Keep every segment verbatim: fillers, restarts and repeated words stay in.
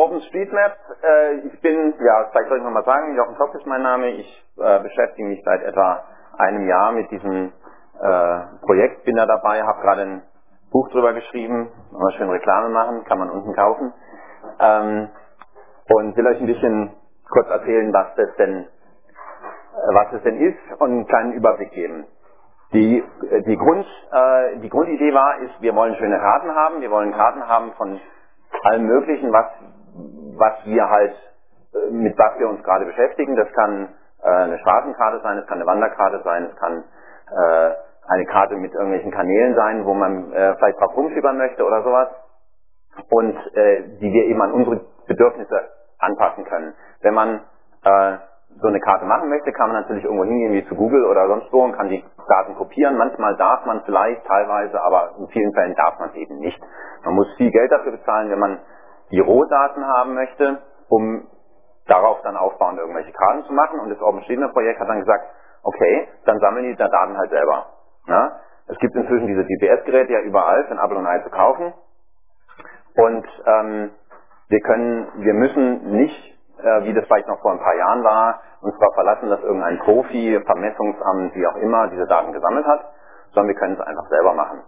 OpenStreetMap, äh, ich bin, ja, vielleicht soll ich nochmal sagen, Jochen Kopp ist mein Name, ich äh, beschäftige mich seit etwa einem Jahr mit diesem äh, Projekt, bin da dabei, habe gerade ein Buch drüber geschrieben, mal schön Reklame machen, kann man unten kaufen, ähm, und will euch ein bisschen kurz erzählen, was das denn, äh, was es denn ist und einen kleinen Überblick geben. Die, die, Grund, äh, die Grundidee war, ist, wir wollen schöne Karten haben, wir wollen Karten haben von allem Möglichen, was, was wir halt, äh, mit was wir uns gerade beschäftigen. Das kann äh, eine Straßenkarte sein, es kann eine Wanderkarte sein, es kann äh, eine Karte mit irgendwelchen Kanälen sein, wo man äh, vielleicht drauf rumschiebern möchte oder sowas. Und äh, die wir eben an unsere Bedürfnisse anpassen können. Wenn man äh, so eine Karte machen möchte, kann man natürlich irgendwo hingehen wie zu Google oder sonst wo und kann die Daten kopieren. Manchmal darf man vielleicht, teilweise, aber in vielen Fällen darf man es eben nicht. Man muss viel Geld dafür bezahlen, wenn man die Rohdaten haben möchte, um darauf dann aufbauend irgendwelche Karten zu machen. Und das OpenStreetMap-Projekt hat dann gesagt, okay, dann sammeln die Daten halt selber. Ja? Es gibt inzwischen diese G P S-Geräte ja überall für ein Apfel und ein Ei zu kaufen. Und ähm, wir können, wir müssen nicht, äh, wie das vielleicht noch vor ein paar Jahren war, uns darauf verlassen, dass irgendein Profi, Vermessungsamt, wie auch immer, diese Daten gesammelt hat, sondern wir können es einfach selber machen.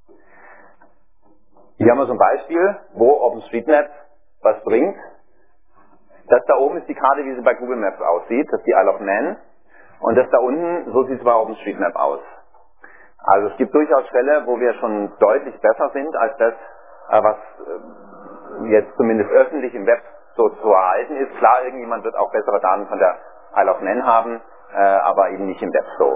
Hier haben wir so ein Beispiel, wo OpenStreetMap was bringt. Das da oben ist die Karte, wie sie bei Google Maps aussieht, das ist die Isle of Man. Und das da unten, so sieht es bei OpenStreetMap aus. Also es gibt durchaus Fälle, wo wir schon deutlich besser sind als das, was jetzt zumindest öffentlich im Web so zu erhalten ist. Klar, irgendjemand wird auch bessere Daten von der Isle of Man haben, äh, aber eben nicht im Web so.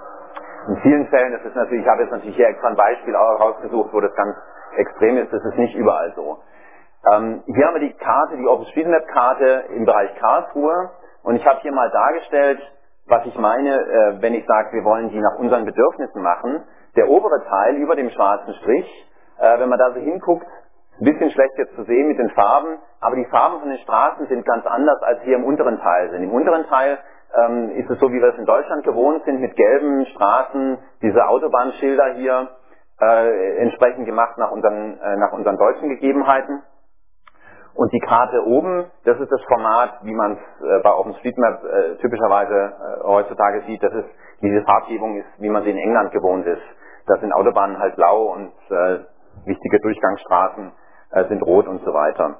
In vielen Fällen, das ist natürlich, ich habe jetzt natürlich hier extra ein Beispiel rausgesucht, wo das ganz extrem ist, das ist nicht überall so. Ähm, hier haben wir die Karte, die OpenStreetMap-Karte im Bereich Karlsruhe, und ich habe hier mal dargestellt, was ich meine, äh, wenn ich sage, wir wollen die nach unseren Bedürfnissen machen. Der obere Teil über dem schwarzen Strich, äh, wenn man da so hinguckt, ein bisschen schlecht jetzt zu sehen mit den Farben, aber die Farben von den Straßen sind ganz anders, als hier im unteren Teil sind. Im unteren Teil ähm, ist es so, wie wir es in Deutschland gewohnt sind, mit gelben Straßen, diese Autobahnschilder hier, äh, entsprechend gemacht nach unseren, äh, nach unseren deutschen Gegebenheiten. Und die Karte oben, das ist das Format, wie man es äh, bei OpenStreetMap äh, typischerweise äh, heutzutage sieht. Das ist, diese Farbgebung ist, wie man sie in England gewohnt ist. Da sind Autobahnen halt blau und äh, wichtige Durchgangsstraßen äh, sind rot und so weiter.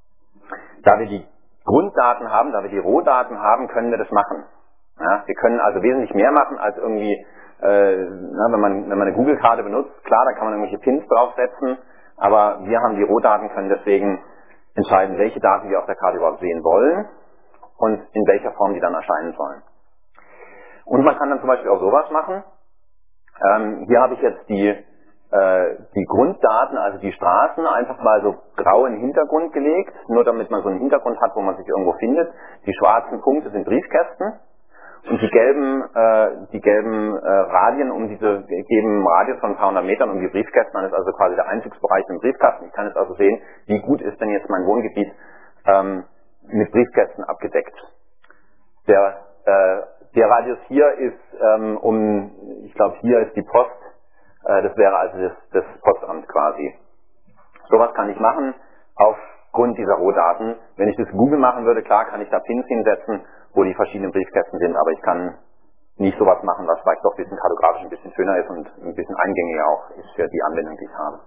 Da wir die Grunddaten haben, da wir die Rohdaten haben, können wir das machen. Ja, wir können also wesentlich mehr machen als irgendwie, äh, na, wenn man wenn man eine Google-Karte benutzt. Klar, da kann man irgendwelche Pins draufsetzen, aber wir haben die Rohdaten, können deswegen entscheiden, welche Daten wir auf der Karte überhaupt sehen wollen und in welcher Form die dann erscheinen sollen. Und man kann dann zum Beispiel auch sowas machen. Ähm, hier habe ich jetzt die, äh, die Grunddaten, also die Straßen, einfach mal so grau in den Hintergrund gelegt, nur damit man so einen Hintergrund hat, wo man sich irgendwo findet. Die schwarzen Punkte sind Briefkästen und die gelben, äh, die gelben äh, Radien um diese, geben Radius von ein paar hundert Metern um die Briefkästen an, ist also quasi der Einzugsbereich im Briefkasten. Ich kann jetzt also sehen, wie gut ist denn jetzt mein Wohngebiet ähm, mit Briefkästen abgedeckt. Der, äh, der Radius hier ist ähm, um, ich glaube hier ist die Post, äh, das wäre also das, das Postamt quasi. Sowas kann ich machen aufgrund dieser Rohdaten. Wenn ich das Google machen würde, klar kann ich da Pins hinsetzen, wo die verschiedenen Briefkästen sind, aber ich kann nicht sowas machen, was vielleicht doch ein bisschen kartografisch ein bisschen schöner ist und ein bisschen eingängiger auch ist für die Anwendung, die ich habe.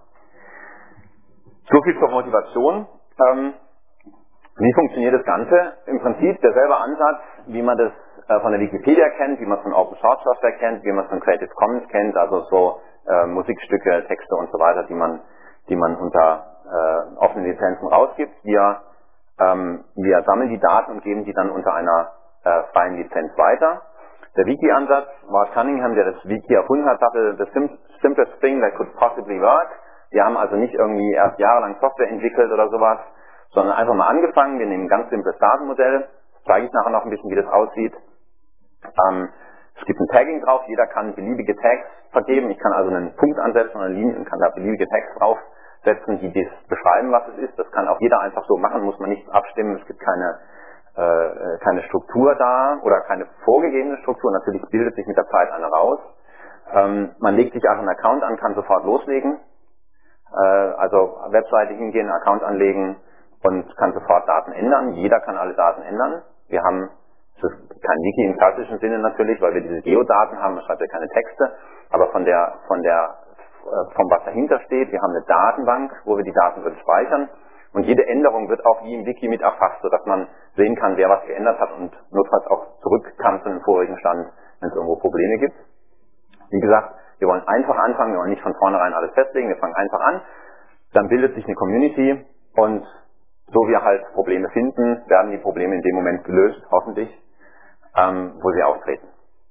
So viel zur Motivation. Ähm, wie funktioniert das Ganze? Im Prinzip derselbe Ansatz, wie man das äh, von der Wikipedia kennt, wie man es von Open Source Software kennt, wie man es von Creative Commons kennt, also so äh, Musikstücke, Texte und so weiter, die man, die man unter äh, offenen Lizenzen rausgibt. Wir Ähm, wir sammeln die Daten und geben die dann unter einer äh, freien Lizenz weiter. Der Wiki-Ansatz, Mark Cunningham, der das Wiki erfunden hat, sagte, the sim simplest thing that could possibly work. Wir haben also nicht irgendwie erst jahrelang Software entwickelt oder sowas, sondern einfach mal angefangen. Wir nehmen ein ganz simples Datenmodell. Das zeige ich nachher noch ein bisschen, wie das aussieht. Ähm, es gibt ein Tagging drauf. Jeder kann beliebige Tags vergeben. Ich kann also einen Punkt ansetzen oder eine Linie und kann da beliebige Tags drauf setzen, die das beschreiben, was es ist. Das kann auch jeder einfach so machen, muss man nicht abstimmen. Es gibt keine, äh, keine Struktur da oder keine vorgegebene Struktur. Natürlich bildet sich mit der Zeit eine raus. Ähm, man legt sich einfach einen Account an, kann sofort loslegen. Äh, also Webseite hingehen, Account anlegen und kann sofort Daten ändern. Jeder kann alle Daten ändern. Wir haben, das ist kein Wiki im klassischen Sinne natürlich, weil wir diese Geodaten haben, man schreibt ja keine Texte, aber von der, von der, vom was dahinter steht, wir haben eine Datenbank, wo wir die Daten drin speichern und jede Änderung wird auch wie im Wiki mit erfasst, sodass man sehen kann, wer was geändert hat und notfalls auch zurück kann zu dem vorigen Stand, wenn es irgendwo Probleme gibt. Wie gesagt, wir wollen einfach anfangen, wir wollen nicht von vornherein alles festlegen, wir fangen einfach an, dann bildet sich eine Community und so wir halt Probleme finden, werden die Probleme in dem Moment gelöst, hoffentlich, ähm, wo sie auftreten.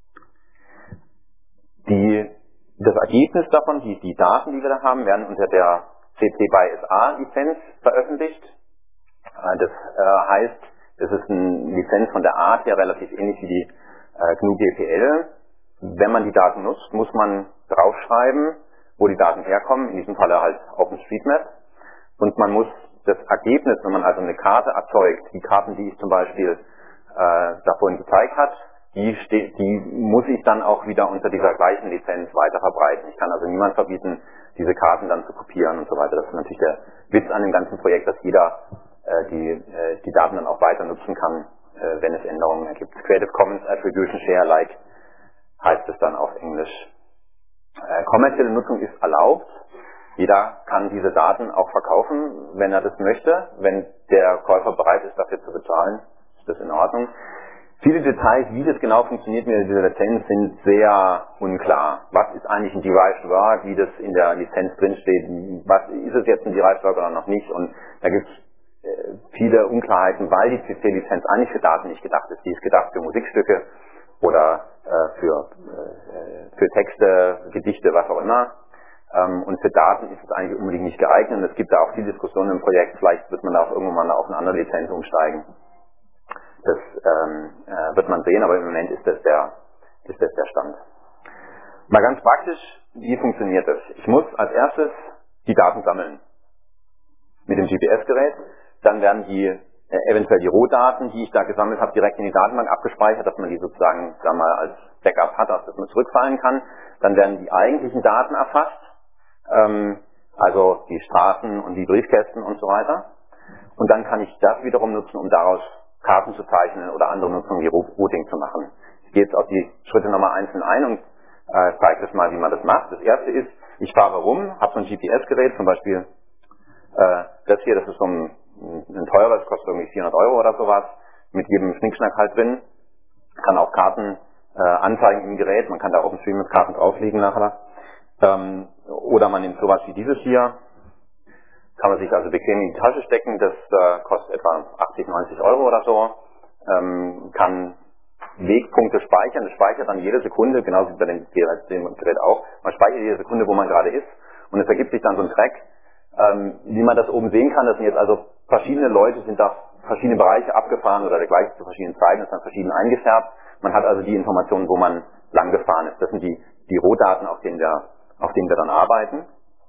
Die, das Ergebnis davon, die, die Daten, die wir da haben, werden unter der C C B Y S A-Lizenz veröffentlicht. Äh, das äh, heißt, es ist eine Lizenz von der Art her relativ ähnlich wie die äh, G N U G P L. Wenn man die Daten nutzt, muss man draufschreiben, wo die Daten herkommen, in diesem Falle halt OpenStreetMap. Und man muss das Ergebnis, wenn man also eine Karte erzeugt, die Karten, die ich zum Beispiel äh, da vorhin gezeigt hat, die, steht, die muss ich dann auch wieder unter dieser gleichen Lizenz weiter verbreiten. Ich kann also niemand verbieten, diese Karten dann zu kopieren und so weiter. Das ist natürlich der Witz an dem ganzen Projekt, dass jeder äh, die, äh, die Daten dann auch weiter nutzen kann, äh, wenn es Änderungen ergibt. Creative Commons Attribution Share Like heißt es dann auf Englisch. Äh, kommerzielle Nutzung ist erlaubt. Jeder kann diese Daten auch verkaufen, wenn er das möchte. Wenn der Käufer bereit ist, dafür zu bezahlen, ist das in Ordnung. Viele Details, wie das genau funktioniert mit dieser Lizenz, sind sehr unklar. Was ist eigentlich ein Derived Work, wie das in der Lizenz drinsteht, was ist es jetzt ein Derived Work oder noch nicht. Und da gibt es äh, viele Unklarheiten, weil die C C-Lizenz eigentlich für Daten nicht gedacht ist. Die ist gedacht für Musikstücke oder äh, für, äh, für Texte, Gedichte, was auch immer. Ähm, und für Daten ist es eigentlich unbedingt nicht geeignet. Und es gibt da auch viel Diskussion im Projekt. Vielleicht wird man da auch irgendwann mal auf eine andere Lizenz umsteigen. Das ähm, äh, wird man sehen, aber im Moment ist das der, ist das der Stand. Mal ganz praktisch, wie funktioniert das? Ich muss als erstes die Daten sammeln mit dem G P S-Gerät. Dann werden die äh, eventuell die Rohdaten, die ich da gesammelt habe, direkt in die Datenbank abgespeichert, dass man die sozusagen sagen wir mal als Backup hat, auf das man zurückfallen kann. Dann werden die eigentlichen Daten erfasst, ähm, also die Straßen und die Briefkästen und so weiter. Und dann kann ich das wiederum nutzen, um daraus Karten zu zeichnen oder andere Nutzungen wie Routing zu machen. Ich gehe jetzt auf die Schritte nochmal einzeln ein und äh, zeige das mal, wie man das macht. Das erste ist, ich fahre rum, habe so ein G P S-Gerät, zum Beispiel äh, das hier, das ist so ein, ein teures, das kostet irgendwie vierhundert Euro oder sowas, mit jedem Schnickschnack halt drin. Kann auch Karten äh, anzeigen im Gerät, man kann da OpenStreetMap-Karten drauflegen nachher. Ähm, oder man nimmt sowas wie dieses hier, kann man sich also bequem in die Tasche stecken, das äh, kostet etwa achtzig, neunzig Euro oder so, ähm, kann Wegpunkte speichern, das speichert dann jede Sekunde, genauso wie bei dem Gerät, dem Gerät auch, man speichert jede Sekunde, wo man gerade ist und es ergibt sich dann so ein Track, ähm, wie man das oben sehen kann, das sind jetzt also verschiedene Leute, sind da verschiedene Bereiche abgefahren oder der gleiche zu verschiedenen Zeiten, das ist dann verschieden eingefärbt, man hat also die Informationen, wo man lang gefahren ist, das sind die, die Rohdaten, auf denen wir, auf denen wir dann arbeiten.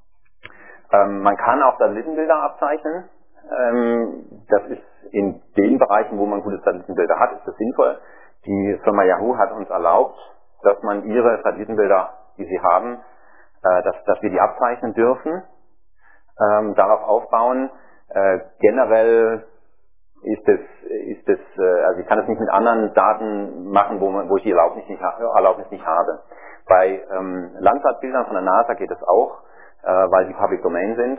Ähm, man kann auch Satellitenbilder abzeichnen. Ähm, das ist in den Bereichen, wo man gute Satellitenbilder hat, ist das sinnvoll. Die Firma Yahoo hat uns erlaubt, dass man ihre Satellitenbilder, die sie haben, äh, dass, dass wir die abzeichnen dürfen, ähm, darauf aufbauen. Äh, generell ist es, ist es, äh, also ich kann es nicht mit anderen Daten machen, wo, man, wo ich die Erlaubnis nicht, Erlaubnis nicht habe. Bei ähm, Landsatbildern von der NASA geht es auch, weil sie Public Domain sind.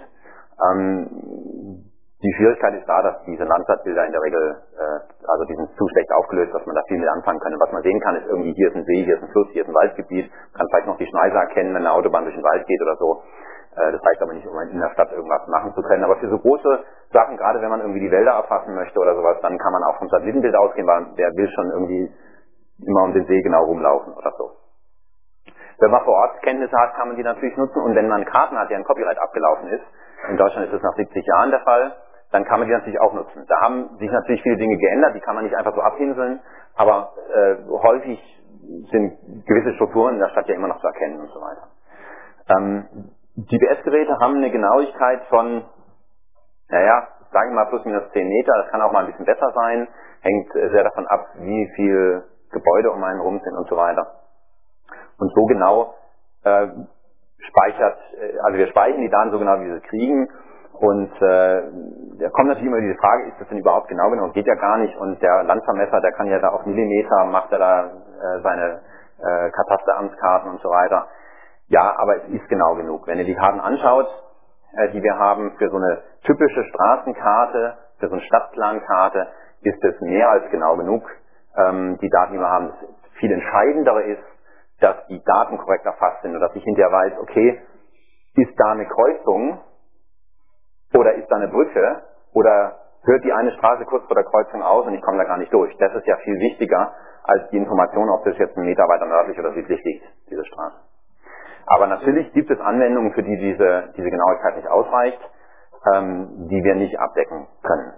Ähm, die Schwierigkeit ist da, dass diese Landsatbilder in der Regel, äh, also die sind zu schlecht aufgelöst, dass man da viel mit anfangen kann. Und was man sehen kann, ist irgendwie, hier ist ein See, hier ist ein Fluss, hier ist ein Waldgebiet. Man kann vielleicht noch die Schneise erkennen, wenn eine Autobahn durch den Wald geht oder so. Äh, das heißt aber nicht, um in der Stadt irgendwas machen zu können. Aber für so große Sachen, gerade wenn man irgendwie die Wälder erfassen möchte oder sowas, dann kann man auch vom Satellitenbild ausgehen, weil der will schon irgendwie immer um den See genau rumlaufen oder so. Wenn man vor Ort Kenntnisse hat, kann man die natürlich nutzen. Und wenn man Karten hat, deren Copyright abgelaufen ist, in Deutschland ist das nach siebzig Jahren der Fall, dann kann man die natürlich auch nutzen. Da haben sich natürlich viele Dinge geändert, die kann man nicht einfach so abhinseln, aber äh, häufig sind gewisse Strukturen in der Stadt ja immer noch zu erkennen und so weiter. Ähm, G P S-Geräte haben eine Genauigkeit von, naja, sagen wir mal plus minus zehn Meter, das kann auch mal ein bisschen besser sein, hängt äh, sehr davon ab, wie viel Gebäude um einen rum sind und so weiter. Und so genau äh, speichert, äh, also wir speichern die Daten so genau, wie wir sie kriegen Und äh, da kommt natürlich immer diese Frage, ist das denn überhaupt genau genug? Geht ja gar nicht. Und der Landvermesser, der kann ja da auf Millimeter, macht er da äh, seine äh, Katasteramtskarten und so weiter. Ja, aber es ist genau genug. Wenn ihr die Karten anschaut, äh, die wir haben für so eine typische Straßenkarte, für so eine Stadtplankarte, ist es mehr als genau genug. Ähm, die Daten, die wir haben, das viel entscheidendere ist, dass die Daten korrekt erfasst sind und dass ich hinterher weiß, okay, ist da eine Kreuzung oder ist da eine Brücke oder hört die eine Straße kurz vor der Kreuzung aus und ich komme da gar nicht durch. Das ist ja viel wichtiger als die Information, ob das jetzt einen Meter weiter nördlich oder südlich liegt, diese Straße. Aber natürlich gibt es Anwendungen, für die diese, diese Genauigkeit nicht ausreicht, ähm, die wir nicht abdecken können.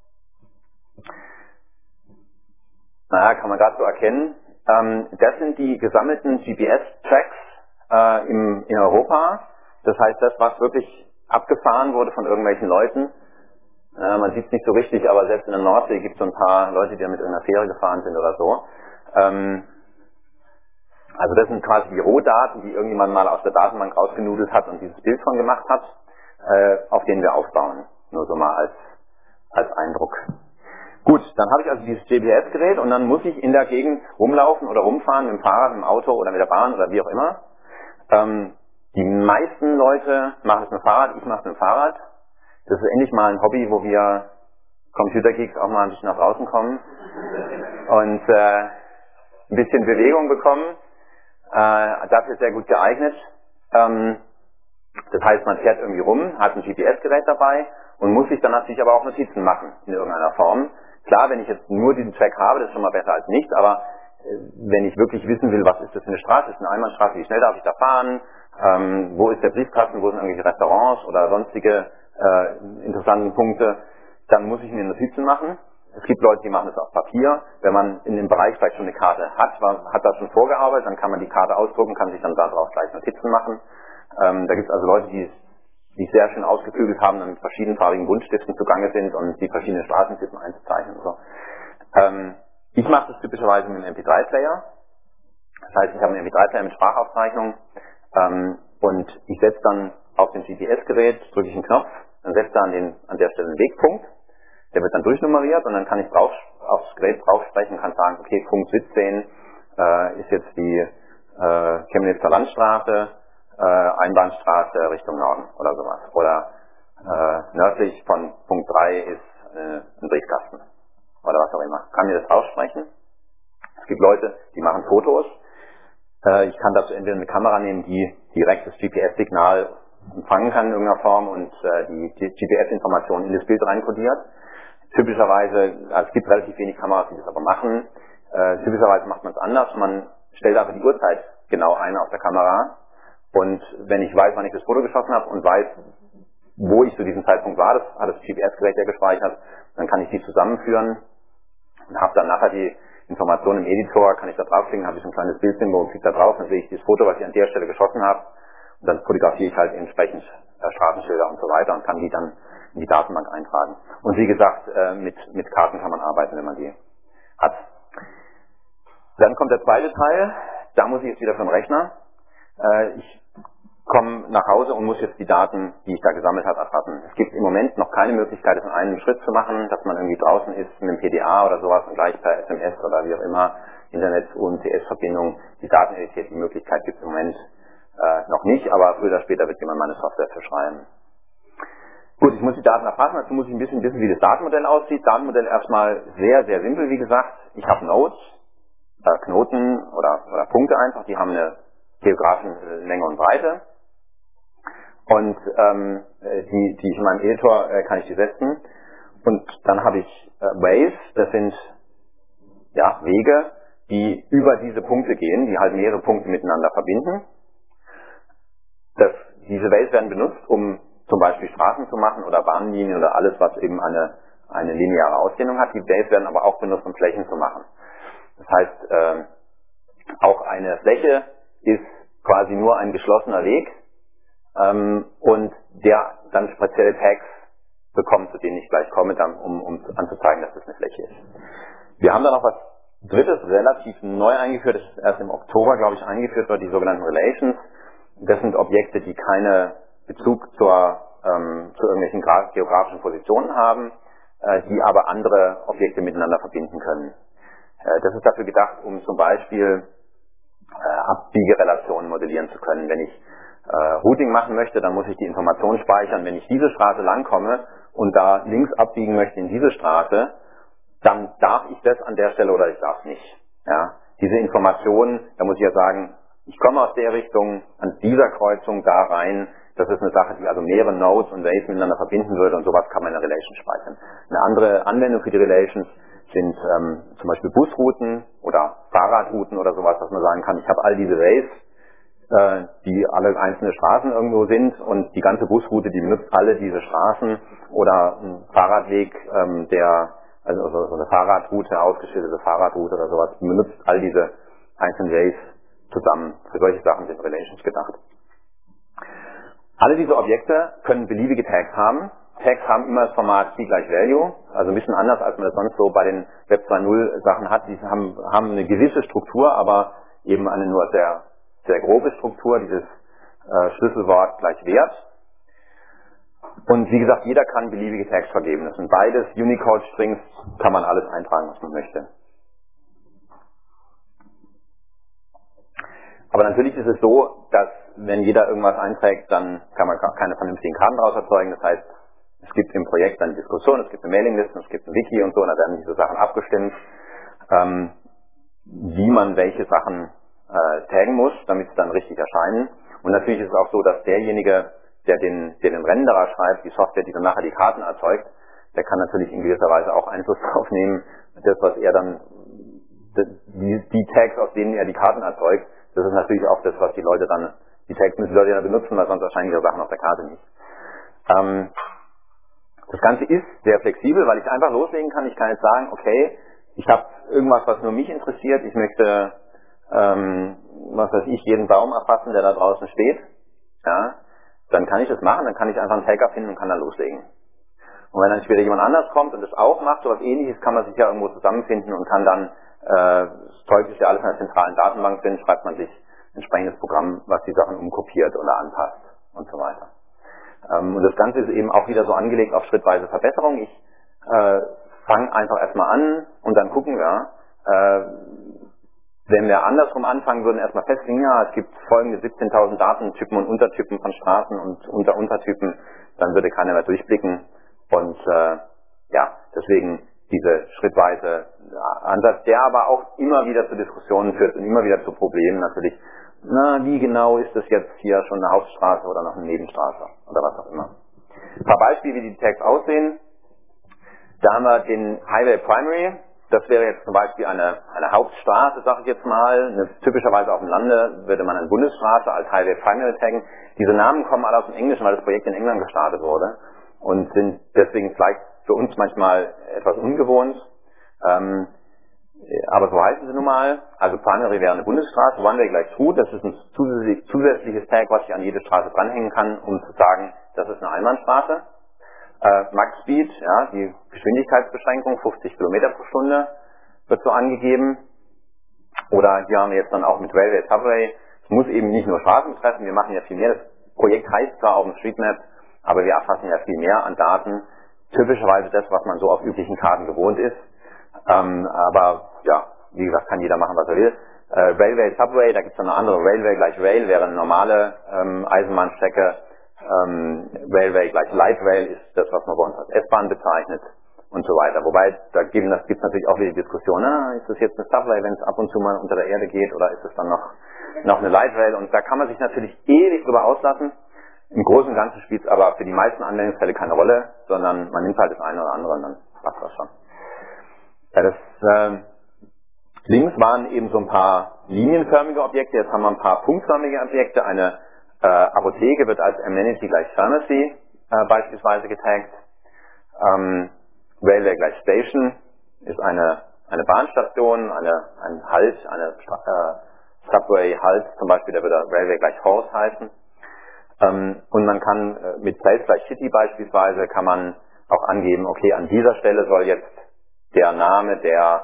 Naja, kann man gerade so erkennen. Ähm, das sind die gesammelten G P S-Tracks äh, im, in Europa. Das heißt, das, was wirklich abgefahren wurde von irgendwelchen Leuten. Äh, man sieht es nicht so richtig, aber selbst in der Nordsee gibt es so ein paar Leute, die da mit irgendeiner Fähre gefahren sind oder so. Ähm, also das sind quasi die Rohdaten, die irgendjemand mal aus der Datenbank rausgenudelt hat und dieses Bild von gemacht hat, äh, auf denen wir aufbauen. Nur so mal als, als Eindruck. Gut, dann habe ich also dieses G P S-Gerät und dann muss ich in der Gegend rumlaufen oder rumfahren mit dem Fahrrad, mit dem Auto oder mit der Bahn oder wie auch immer. Ähm, die meisten Leute machen es mit dem Fahrrad, ich mache es mit dem Fahrrad. Das ist endlich mal ein Hobby, wo wir Computergeeks auch mal ein bisschen nach draußen kommen und äh, ein bisschen Bewegung bekommen. Äh, dafür ist sehr gut geeignet. Ähm, das heißt, man fährt irgendwie rum, hat ein G P S-Gerät dabei und muss sich dann natürlich aber auch Notizen machen in irgendeiner Form. Klar, wenn ich jetzt nur diesen Track habe, das ist schon mal besser als nichts, aber äh, wenn ich wirklich wissen will, was ist das für eine Straße, ist eine Einbahnstraße, wie schnell darf ich da fahren, ähm, wo ist der Briefkasten, wo sind irgendwelche Restaurants oder sonstige äh, interessanten Punkte, dann muss ich mir Notizen machen. Es gibt Leute, die machen das auf Papier. Wenn man in dem Bereich vielleicht schon eine Karte hat, hat das schon vorgearbeitet, dann kann man die Karte ausdrucken, kann sich dann darauf gleich Notizen machen. Ähm, da gibt es also Leute, die die sehr schön ausgeklügelt haben und mit verschiedenfarbigen Buntstiften zugange sind und die verschiedenen Straßentypen einzuzeichnen und so. Ähm, ich mache das typischerweise mit einem M P drei Player. Das heißt, ich habe einen M P drei Player mit Sprachaufzeichnung ähm, und ich setze dann auf dem G P S-Gerät, drücke ich einen Knopf, dann setze da an, den, an der Stelle einen Wegpunkt, der wird dann durchnummeriert und dann kann ich drauf, aufs Gerät drauf sprechen und kann sagen, okay, Punkt siebzehn äh, ist jetzt die äh, Chemnitzer Landstraße, äh, Einbahnstraße Richtung Norden oder sowas. Oder äh, nördlich von Punkt drei ist äh, ein Briefkasten oder was auch immer. Kann mir das aussprechen? Es gibt Leute, die machen Fotos. Äh, ich kann dazu entweder eine Kamera nehmen, die direkt das G P S-Signal empfangen kann in irgendeiner Form und äh, die, die G P S-Informationen in das Bild reinkodiert. Typischerweise, also es gibt relativ wenig Kameras, die das aber machen. Äh, typischerweise macht man es anders. Man stellt aber die Uhrzeit genau ein auf der Kamera. Und wenn ich weiß, wann ich das Foto geschossen habe und weiß, wo ich zu diesem Zeitpunkt war, das hat das G P S-Gerät ja gespeichert, dann kann ich die zusammenführen und habe dann nachher die Informationen im Editor, kann ich da draufklicken, habe ich so ein kleines Bildsymbol und klicke da drauf, dann sehe ich das Foto, was ich an der Stelle geschossen habe und dann fotografiere ich halt entsprechend äh, Straßenschilder und so weiter und kann die dann in die Datenbank eintragen. Und wie gesagt, äh, mit, mit Karten kann man arbeiten, wenn man die hat. Dann kommt der zweite Teil, da muss ich jetzt wieder vom Rechner. Äh, ich komme nach Hause und muss jetzt die Daten, die ich da gesammelt habe, erfassen. Es gibt im Moment noch keine Möglichkeit, das in einem Schritt zu machen, dass man irgendwie draußen ist mit einem P D A oder sowas und gleich per S M S oder wie auch immer, Internet, U M T S-Verbindung, die Daten editiert. Die Möglichkeit gibt es im Moment äh, noch nicht, aber früher oder später wird jemand meine Software für schreiben. Gut, ich muss die Daten erfassen, dazu muss ich ein bisschen wissen, wie das Datenmodell aussieht. Datenmodell erstmal sehr, sehr simpel, wie gesagt. Ich habe Nodes, äh, Knoten oder, oder Punkte einfach, die haben eine geografische Länge und Breite. Und ähm, die, die ich in meinem Editor äh, kann ich die setzen. Und dann habe ich äh, Ways, das sind ja Wege, die über diese Punkte gehen, die halt mehrere Punkte miteinander verbinden. Das, diese Ways werden benutzt, um zum Beispiel Straßen zu machen oder Bahnlinien oder alles, was eben eine, eine lineare Ausdehnung hat. Die Ways werden aber auch benutzt, um Flächen zu machen. Das heißt, äh, auch eine Fläche ist quasi nur ein geschlossener Weg, ähm, und der dann spezielle Tags bekommt, zu denen ich gleich komme, dann, um, um anzuzeigen, dass das eine Fläche ist. Wir haben da noch was Drittes, relativ neu eingeführt, das ist erst im Oktober, glaube ich, eingeführt wird, die sogenannten Relations. Das sind Objekte, die keine Bezug zur ähm, zu irgendwelchen geografischen Positionen haben, äh, die aber andere Objekte miteinander verbinden können. Äh, das ist dafür gedacht, um zum Beispiel äh, Abbiegerelationen modellieren zu können. Wenn ich äh, Routing machen möchte, dann muss ich die Information speichern. Wenn ich diese Straße langkomme und da links abbiegen möchte in diese Straße, dann darf ich das an der Stelle oder ich darf es nicht. Ja? Diese Informationen, da muss ich ja sagen, ich komme aus der Richtung, an dieser Kreuzung da rein. Das ist eine Sache, die also mehrere Nodes und Ways miteinander verbinden würde und sowas kann man in der Relation speichern. Eine andere Anwendung für die Relations sind ähm, zum Beispiel Busrouten oder Fahrradrouten oder sowas, dass man sagen kann, ich habe all diese Ways, äh, die alle einzelne Straßen irgendwo sind und die ganze Busroute, die benutzt alle diese Straßen oder ein Fahrradweg, ähm, der also so eine Fahrradroute, ausgeschilderte Fahrradroute oder sowas, die benutzt all diese einzelnen Ways zusammen. Für solche Sachen sind Relations gedacht. Alle diese Objekte können beliebige Tags haben. Tags haben immer das Format Key gleich Value, also ein bisschen anders, als man das sonst so bei den Web zwei Punkt null Sachen hat. Die haben, haben eine gewisse Struktur, aber eben eine nur sehr, sehr grobe Struktur, dieses äh, Schlüsselwort gleich Wert. Und wie gesagt, jeder kann beliebige Tags vergeben. Das sind beides Unicode-Strings, kann man alles eintragen, was man möchte. Aber natürlich ist es so, dass wenn jeder irgendwas einträgt, dann kann man keine vernünftigen Karten daraus erzeugen. Das heißt, es gibt im Projekt eine Diskussion, es gibt eine Mailingliste, es gibt ein Wiki und so, und da werden diese Sachen abgestimmt, ähm, wie man welche Sachen äh, taggen muss, damit sie dann richtig erscheinen. Und natürlich ist es auch so, dass derjenige, der den, der den Renderer schreibt, die Software, die dann nachher die Karten erzeugt, der kann natürlich in gewisser Weise auch Einfluss darauf nehmen, das, was er dann, die, die Tags, aus denen er die Karten erzeugt, das ist natürlich auch das, was die Leute dann, die Tags müssen die Leute dann benutzen, weil sonst erscheinen ihre Sachen auf der Karte nicht. Ähm, das Ganze ist sehr flexibel, weil ich einfach loslegen kann. Ich kann jetzt sagen, okay, ich habe irgendwas, was nur mich interessiert. Ich möchte, ähm, was weiß ich, jeden Baum erfassen, der da draußen steht. Ja, dann kann ich das machen, dann kann ich einfach einen Tag erfinden und kann dann loslegen. Und wenn dann später jemand anders kommt und das auch macht, so was Ähnliches, kann man sich ja irgendwo zusammenfinden und kann dann, äh, das Zeug ist ja alles in der zentralen Datenbank drin, schreibt man sich ein entsprechendes Programm, was die Sachen umkopiert oder anpasst und so weiter. Ähm, und das Ganze ist eben auch wieder so angelegt auf schrittweise Verbesserung. Ich äh, fange einfach erstmal an und dann gucken wir, äh, wenn wir andersrum anfangen würden, erstmal festlegen, ja, es gibt folgende siebzehntausend Datentypen und Untertypen von Straßen und Unter-Untertypen, dann würde keiner mehr durchblicken. Und äh, ja, deswegen diese schrittweise Ansatz, der aber auch immer wieder zu Diskussionen führt und immer wieder zu Problemen natürlich. Na, wie genau ist das jetzt hier schon eine Hauptstraße oder noch eine Nebenstraße oder was auch immer. Ein paar Beispiele, wie die Tags aussehen. Da haben wir den Highway Primary. Das wäre jetzt zum Beispiel eine, eine Hauptstraße, sage ich jetzt mal. Eine, typischerweise auf dem Lande würde man eine Bundesstraße als Highway Primary taggen. Diese Namen kommen alle aus dem Englischen, weil das Projekt in England gestartet wurde und sind deswegen vielleicht für uns manchmal etwas ungewohnt. Ähm, aber so heißen sie nun mal. Also Primary wäre eine Bundesstraße, One-Way gleich True. Das ist ein zusätzlich, zusätzliches Tag, was ich an jede Straße dranhängen kann, um zu sagen, das ist eine Einbahnstraße. Äh, Max Speed, ja, die Geschwindigkeitsbeschränkung, fünfzig Kilometer pro Stunde, wird so angegeben. Oder hier haben wir jetzt dann auch mit Railway Subway. Es muss eben nicht nur Straßen betreffen, wir machen ja viel mehr. Das Projekt heißt zwar OpenStreetMap, aber wir erfassen ja viel mehr an Daten. Typischerweise das, was man so auf üblichen Karten gewohnt ist. Ähm, aber ja, wie gesagt, kann jeder machen, was er will. Äh, Railway Subway, da gibt es dann eine andere. Railway gleich Rail wäre eine normale ähm, Eisenbahnstrecke. Ähm, Railway gleich Light Rail ist das, was man bei uns als S-Bahn bezeichnet und so weiter. Wobei, da gibt es natürlich auch wieder die Diskussion, ah, ist das jetzt eine Subway, wenn es ab und zu mal unter der Erde geht, oder ist es dann noch, noch eine Light Rail? Und da kann man sich natürlich ewig drüber auslassen. Im Großen und Ganzen spielt es aber für die meisten Anwendungsfälle keine Rolle, sondern man nimmt halt das eine oder andere und dann passt das schon. Ja, das, äh, links waren eben so ein paar linienförmige Objekte, jetzt haben wir ein paar punktförmige Objekte. Eine äh, Apotheke wird als Amenity gleich Pharmacy äh, beispielsweise getaggt. Ähm, Railway gleich Station ist eine, eine Bahnstation, eine, ein Halt, eine äh, Subway Halt zum Beispiel, der würde Railway gleich Horse heißen. Ähm, und man kann äh, mit Place gleich City beispielsweise kann man auch angeben, okay, an dieser Stelle soll jetzt der Name der,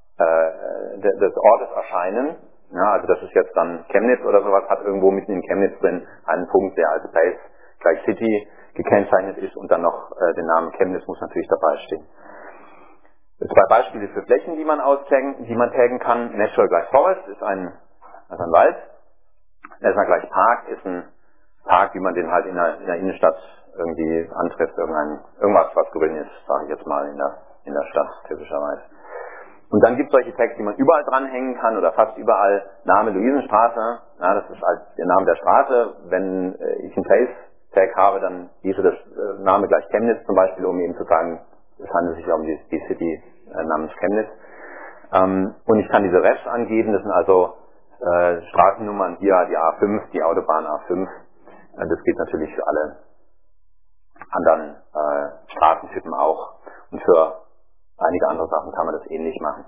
äh, de, des Ortes erscheinen. Ja, also das ist jetzt dann Chemnitz oder sowas, hat irgendwo mitten in Chemnitz drin einen Punkt, der als Place gleich City gekennzeichnet ist und dann noch äh, der Name Chemnitz muss natürlich dabei stehen. Zwei Beispiele für Flächen, die man austaggen, die man taggen kann. Natural gleich Forest ist ein, also ein Wald. Natural gleich Park ist ein Park, wie man den halt in der, in der Innenstadt irgendwie antrifft. Irgendein, irgendwas, was grün ist, sage ich jetzt mal in der, in der Stadt typischerweise. Und dann gibt es solche Tags, die man überall dranhängen kann oder fast überall. Name Luisenstraße, ja, das ist halt der Name der Straße. Wenn äh, ich einen Place-Tag habe, dann hieße das äh, Name gleich Chemnitz zum Beispiel, um eben zu sagen, es handelt sich um die, die City äh, namens Chemnitz. Ähm, und ich kann diese Refs angeben, das sind also äh, Straßennummern, hier die A fünf, die Autobahn A fünf. Äh, das geht natürlich für alle anderen äh, Straßentypen auch. Und für einige andere Sachen kann man das ähnlich machen.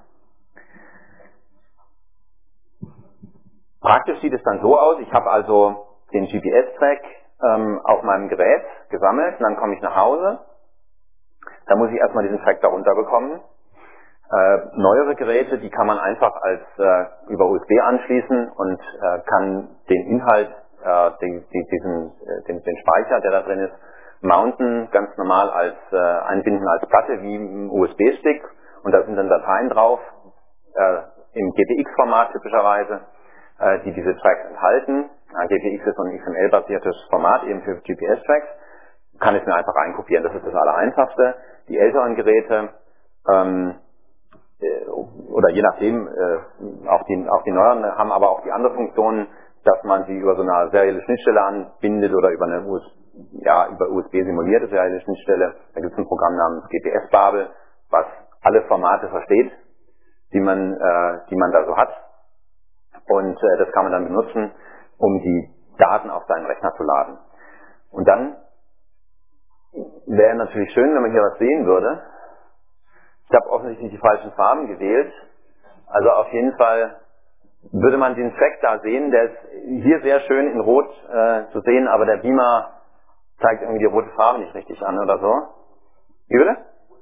Praktisch sieht es dann so aus, ich habe also den G P S-Track ähm, auf meinem Gerät gesammelt und dann komme ich nach Hause. Da muss ich erstmal diesen Track darunter bekommen. Äh, neuere Geräte, die kann man einfach als äh, über U S B anschließen und äh, kann den Inhalt, äh, den, die, diesen, äh, den, den Speicher, der da drin ist, mounten, ganz normal als äh, einbinden als Platte wie ein U S B-Stick und da sind dann Dateien drauf, äh, im G P X-Format typischerweise, äh, die diese Tracks enthalten. Äh, G P X ist so ein X M L-basiertes Format eben für G P S-Tracks. Kann ich mir einfach reinkopieren, das ist das Allereinfachste. Die älteren Geräte, ähm, äh, oder je nachdem, äh, auch, die, auch die neueren haben aber auch die andere Funktionen, dass man sie über so eine serielle Schnittstelle anbindet oder über eine U S B, ja, über U S B simulierte serielle Schnittstelle. Da gibt es ein Programm namens G P S-Babel, was alle Formate versteht, die man, äh, die man da so hat. Und äh, das kann man dann benutzen, um die Daten auf seinen Rechner zu laden. Und dann wäre natürlich schön, wenn man hier was sehen würde. Ich habe offensichtlich die falschen Farben gewählt. Also auf jeden Fall würde man den Track da sehen. Der ist hier sehr schön in Rot äh, zu sehen, aber der Beamer zeigt irgendwie die rote Farbe nicht richtig an oder so. Wie bitte?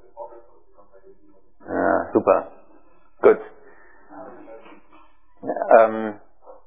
Ja, super. Gut. Ähm,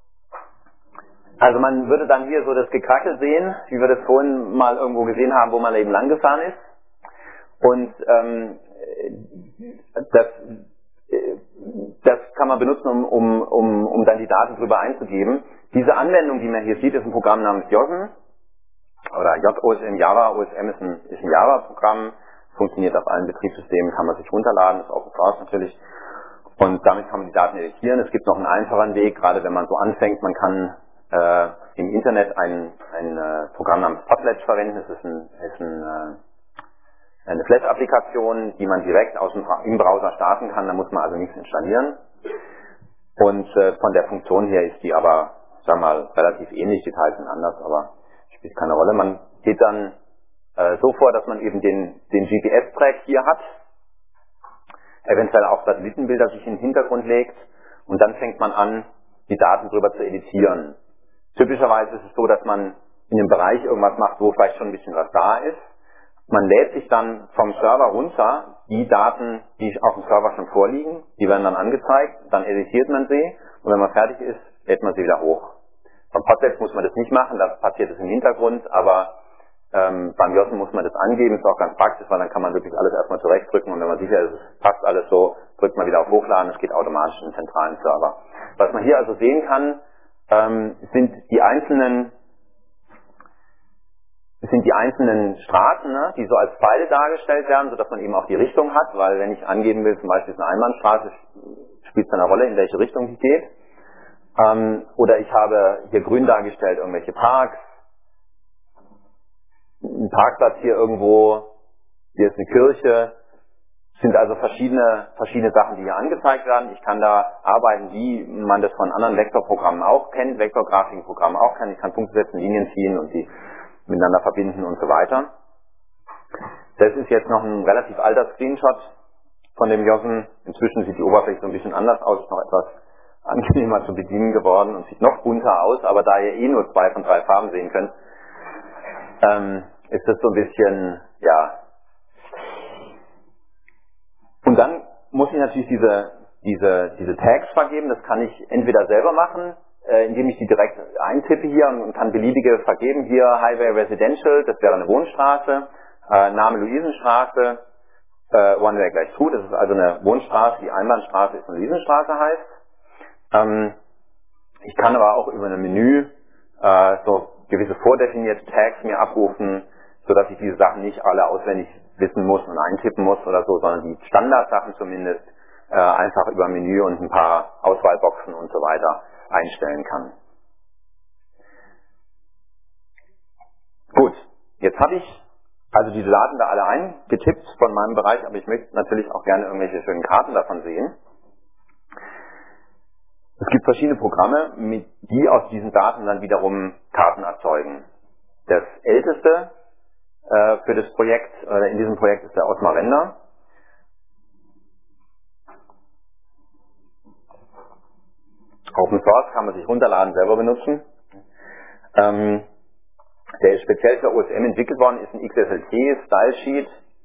also man würde dann hier so das Gekrackel sehen, wie wir das vorhin mal irgendwo gesehen haben, wo man eben lang gefahren ist. Und ähm, das, das kann man benutzen, um, um, um, um dann die Daten drüber einzugeben. Diese Anwendung, die man hier sieht, ist ein Programm namens J O S M oder J O S M Java. O S M ist ein, ist ein Java-Programm, funktioniert auf allen Betriebssystemen, kann man sich runterladen, ist Open Source natürlich. Und damit kann man die Daten editieren. Es gibt noch einen einfacheren Weg, gerade wenn man so anfängt, man kann äh, im Internet ein, ein äh, Programm namens Potlatch verwenden. Das ist, ein, ist ein, äh, eine Flash-Applikation, die man direkt aus dem, im Browser starten kann. Da muss man also nichts installieren. Und äh, von der Funktion her ist die aber, sagen wir mal, relativ ähnlich. Details sind anders, aber spielt keine Rolle. Man geht dann äh, so vor, dass man eben den, den G P S-Track hier hat, eventuell auch Satellitenbilder sich in den Hintergrund legt und dann fängt man an, die Daten drüber zu editieren. Typischerweise ist es so, dass man in einem Bereich irgendwas macht, wo vielleicht schon ein bisschen was da ist. Man lädt sich dann vom Server runter die Daten, die auf dem Server schon vorliegen, die werden dann angezeigt, dann editiert man sie und wenn man fertig ist, lädt man sie wieder hoch. Beim Potlatch muss man das nicht machen, da passiert es im Hintergrund, aber ähm, beim J O S M muss man das angeben, ist auch ganz praktisch, weil dann kann man wirklich alles erstmal zurechtdrücken und wenn man sicher ist, es passt alles so, drückt man wieder auf Hochladen, es geht automatisch in den zentralen Server. Was man hier also sehen kann, ähm, sind die einzelnen sind die einzelnen Straßen, ne, die so als Pfeile dargestellt werden, sodass man eben auch die Richtung hat, weil wenn ich angeben will, zum Beispiel ist eine Einbahnstraße, spielt es eine Rolle, in welche Richtung die geht. Ähm, oder ich habe hier grün dargestellt irgendwelche Parks, ein Parkplatz hier irgendwo, hier ist eine Kirche, sind also verschiedene, verschiedene Sachen, die hier angezeigt werden. Ich kann da arbeiten, wie man das von anderen Vektorprogrammen auch kennt, Vektorgrafikprogrammen auch kennt. Ich kann Punkte setzen, Linien ziehen und die miteinander verbinden und so weiter. Das ist jetzt noch ein relativ alter Screenshot von dem J O S M. Inzwischen sieht die Oberfläche so ein bisschen anders aus, ist noch etwas angenehmer zu bedienen geworden und sieht noch bunter aus, aber da ihr eh nur zwei von drei Farben sehen könnt, ähm, ist das so ein bisschen, ja. Und dann muss ich natürlich diese, diese, diese Tags vergeben, das kann ich entweder selber machen, äh, indem ich die direkt eintippe hier und kann beliebige vergeben. Hier Highway Residential, das wäre eine Wohnstraße, äh, Name Luisenstraße, äh, One Way gleich True, das ist also eine Wohnstraße, die Einbahnstraße ist und Luisenstraße heißt. Ähm, ich kann aber auch über ein Menü äh, so gewisse vordefinierte Tags mir abrufen, sodass ich diese Sachen nicht alle auswendig wissen muss und eintippen muss oder so, sondern die Standardsachen zumindest äh, einfach über Menü und ein paar Auswahlboxen und so weiter einstellen kann. Gut, jetzt habe ich also diese Daten da alle eingetippt von meinem Bereich, aber ich möchte natürlich auch gerne irgendwelche schönen Karten davon sehen. Es gibt verschiedene Programme, mit, die aus diesen Daten dann wiederum Karten erzeugen. Das älteste äh, für das Projekt, äh, in diesem Projekt ist der Osmo Render. Open Source kann man sich runterladen, selber benutzen. Ähm, der ist speziell für O S M entwickelt worden, ist ein X S L T Style Sheet,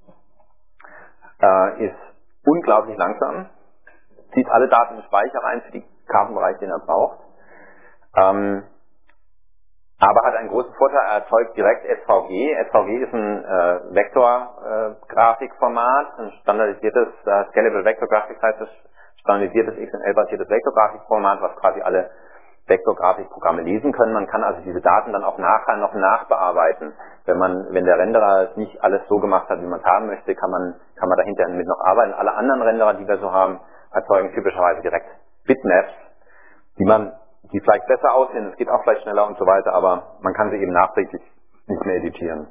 äh, ist unglaublich langsam, zieht alle Daten im Speicher rein für die Kartenbereich, den er braucht. Ähm, aber hat einen großen Vorteil, er erzeugt direkt S V G. S V G ist ein äh, Vektor-Grafikformat, äh, ein standardisiertes, äh, Scalable Vector Graphics heißt das, standardisiertes X M L-basiertes Vektorgrafikformat, was quasi alle Vektorgrafikprogramme lesen können. Man kann also diese Daten dann auch nachher noch nachbearbeiten. Wenn man, wenn der Renderer nicht alles so gemacht hat, wie man es haben möchte, kann man, kann man dahinter mit noch arbeiten. Alle anderen Renderer, die wir so haben, erzeugen typischerweise direkt Bitmaps, die man, die vielleicht besser aussehen, es geht auch vielleicht schneller und so weiter, aber man kann sie eben nachträglich nicht mehr editieren.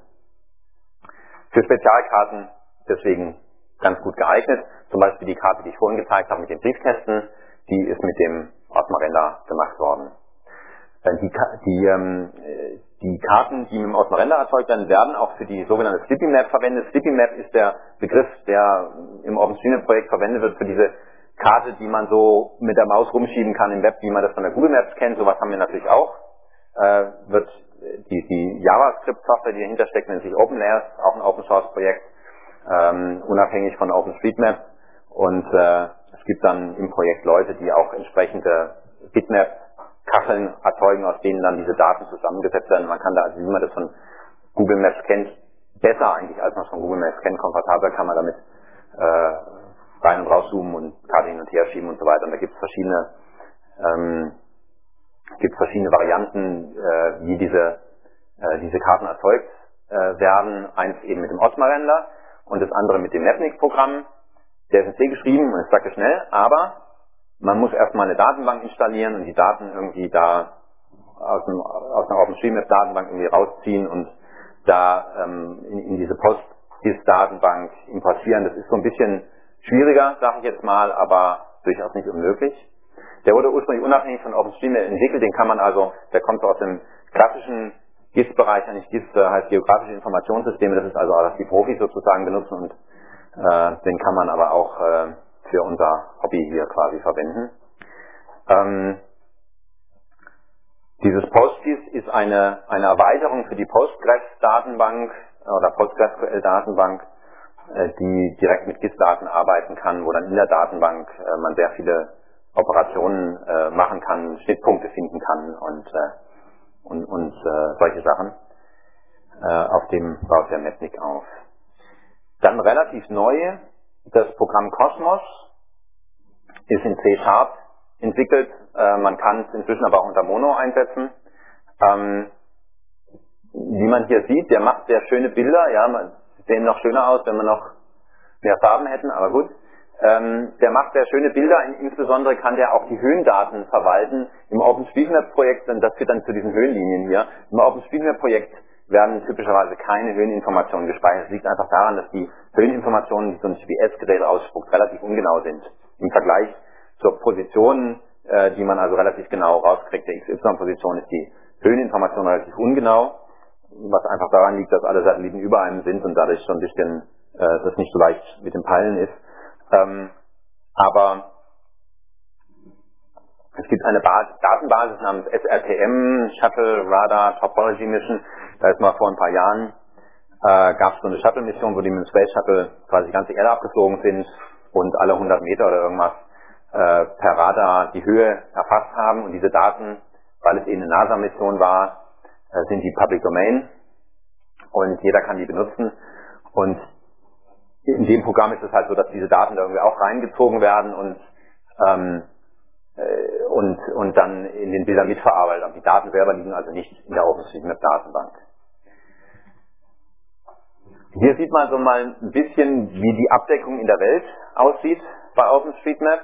Für Spezialkarten deswegen ganz gut geeignet. Zum Beispiel die Karte, die ich vorhin gezeigt habe mit den Briefkästen, die ist mit dem Osmo Render gemacht worden. Die, die, ähm, die Karten, die mit dem Osmo Render erzeugt werden, werden auch für die sogenannte Slippy Map verwendet. Slippy Map ist der Begriff, der im OpenStreetMap Projekt verwendet wird für diese Karte, die man so mit der Maus rumschieben kann im Web, wie man das von der Google Maps kennt. Sowas haben wir natürlich auch. Äh, wird die, die JavaScript-Software, die dahinter steckt, nennt sich OpenLayers, auch ein Open-Source-Projekt, ähm, unabhängig von OpenStreetMap. Und äh, es gibt dann im Projekt Leute, die auch entsprechende Bitmap-Kacheln erzeugen, aus denen dann diese Daten zusammengesetzt werden. Man kann da, also wie man das von Google Maps kennt, besser eigentlich, als man es von Google Maps kennt, komfortabler kann man damit äh, rein und rauszoomen und Karte hin und her schieben und so weiter. Und da gibt es verschiedene, ähm, gibt verschiedene Varianten, äh, wie diese, äh, diese Karten erzeugt äh, werden. Eins eben mit dem Osmo Render und das andere mit dem Mapnik-Programm. Der ist in C geschrieben und ist sacke schnell, aber man muss erstmal eine Datenbank installieren und die Daten irgendwie da aus, dem, aus einer OpenStreetMap-Datenbank irgendwie rausziehen und da ähm, in, in diese PostGIS-Datenbank importieren. Das ist so ein bisschen schwieriger, sage ich jetzt mal, aber durchaus nicht unmöglich. Der wurde ursprünglich unabhängig von OpenStreetMap entwickelt, den kann man also, der kommt so aus dem klassischen G I S-Bereich, eigentlich G I S heißt geografische Informationssysteme, das ist also, was die Profis sozusagen benutzen und äh, den kann man aber auch äh, für unser Hobby hier quasi verwenden. Ähm, dieses PostGIS ist eine, eine Erweiterung für die Postgres-Datenbank oder PostgreSQL-Datenbank, die direkt mit G I S-Daten arbeiten kann, wo dann in der Datenbank äh, man sehr viele Operationen äh, machen kann, Schnittpunkte finden kann und, äh, und, und äh, solche Sachen. Äh, auf dem baut der Mapnik auf. Dann relativ neu, das Programm Cosmos ist in C Sharp entwickelt. Äh, man kann es inzwischen aber auch unter Mono einsetzen. Ähm, wie man hier sieht, der macht sehr schöne Bilder, ja, man sehen noch schöner aus, wenn wir noch mehr Farben hätten, aber gut. Ähm, der macht sehr schöne Bilder, insbesondere kann der auch die Höhendaten verwalten. Im OpenStreetMap-Projekt, und das führt dann zu diesen Höhenlinien hier, im OpenStreetMap-Projekt werden typischerweise keine Höheninformationen gespeichert. Das liegt einfach daran, dass die Höheninformationen, die so ein G P S-Gerät ausspuckt, relativ ungenau sind. Im Vergleich zur Position, äh, die man also relativ genau rauskriegt, der X Y-Position ist die Höheninformation relativ ungenau, was einfach daran liegt, dass alle Satelliten über einem sind und dadurch schon ein bisschen äh, das nicht so leicht mit dem Peilen ist. Ähm, aber es gibt eine Bas Datenbasis namens S R T M, Shuttle Radar Topology Mission. Da ist mal vor ein paar Jahren, äh, gab es so eine Shuttle-Mission, wo die mit dem Space Shuttle quasi die ganze Erde abgeflogen sind und alle hundert Meter oder irgendwas äh, per Radar die Höhe erfasst haben und diese Daten weil es eben eine NASA-Mission war, äh, sind die Public Domain und jeder kann die benutzen. Und in dem Programm ist es halt so, dass diese Daten da irgendwie auch reingezogen werden und ähm, äh, und und dann in den Bildern mitverarbeitet. Aber die Daten selber liegen also nicht in der OpenStreetMap-Datenbank. Hier sieht man so mal ein bisschen, wie die Abdeckung in der Welt aussieht bei OpenStreetMap.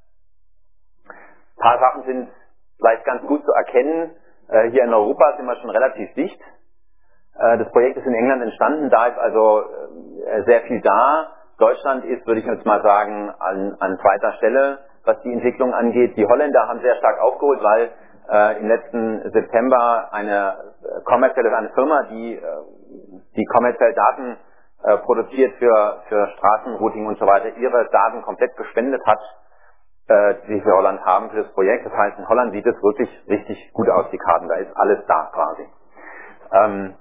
Ein paar Sachen sind vielleicht ganz gut zu erkennen. Äh, hier in Europa sind wir schon relativ dicht. Äh, das Projekt ist in England entstanden, da ist also äh, sehr viel da. Deutschland ist, würde ich jetzt mal sagen, an, an zweiter Stelle, was die Entwicklung angeht. Die Holländer haben sehr stark aufgeholt, weil äh, im letzten September eine äh, kommerzielle eine Firma, die äh, die kommerziell Daten äh, produziert für, für Straßenrouting und so weiter, ihre Daten komplett gespendet hat, äh, die sie für Holland haben für das Projekt. Das heißt, in Holland sieht es wirklich richtig gut aus, die Karten. Da ist alles da quasi. Ähm,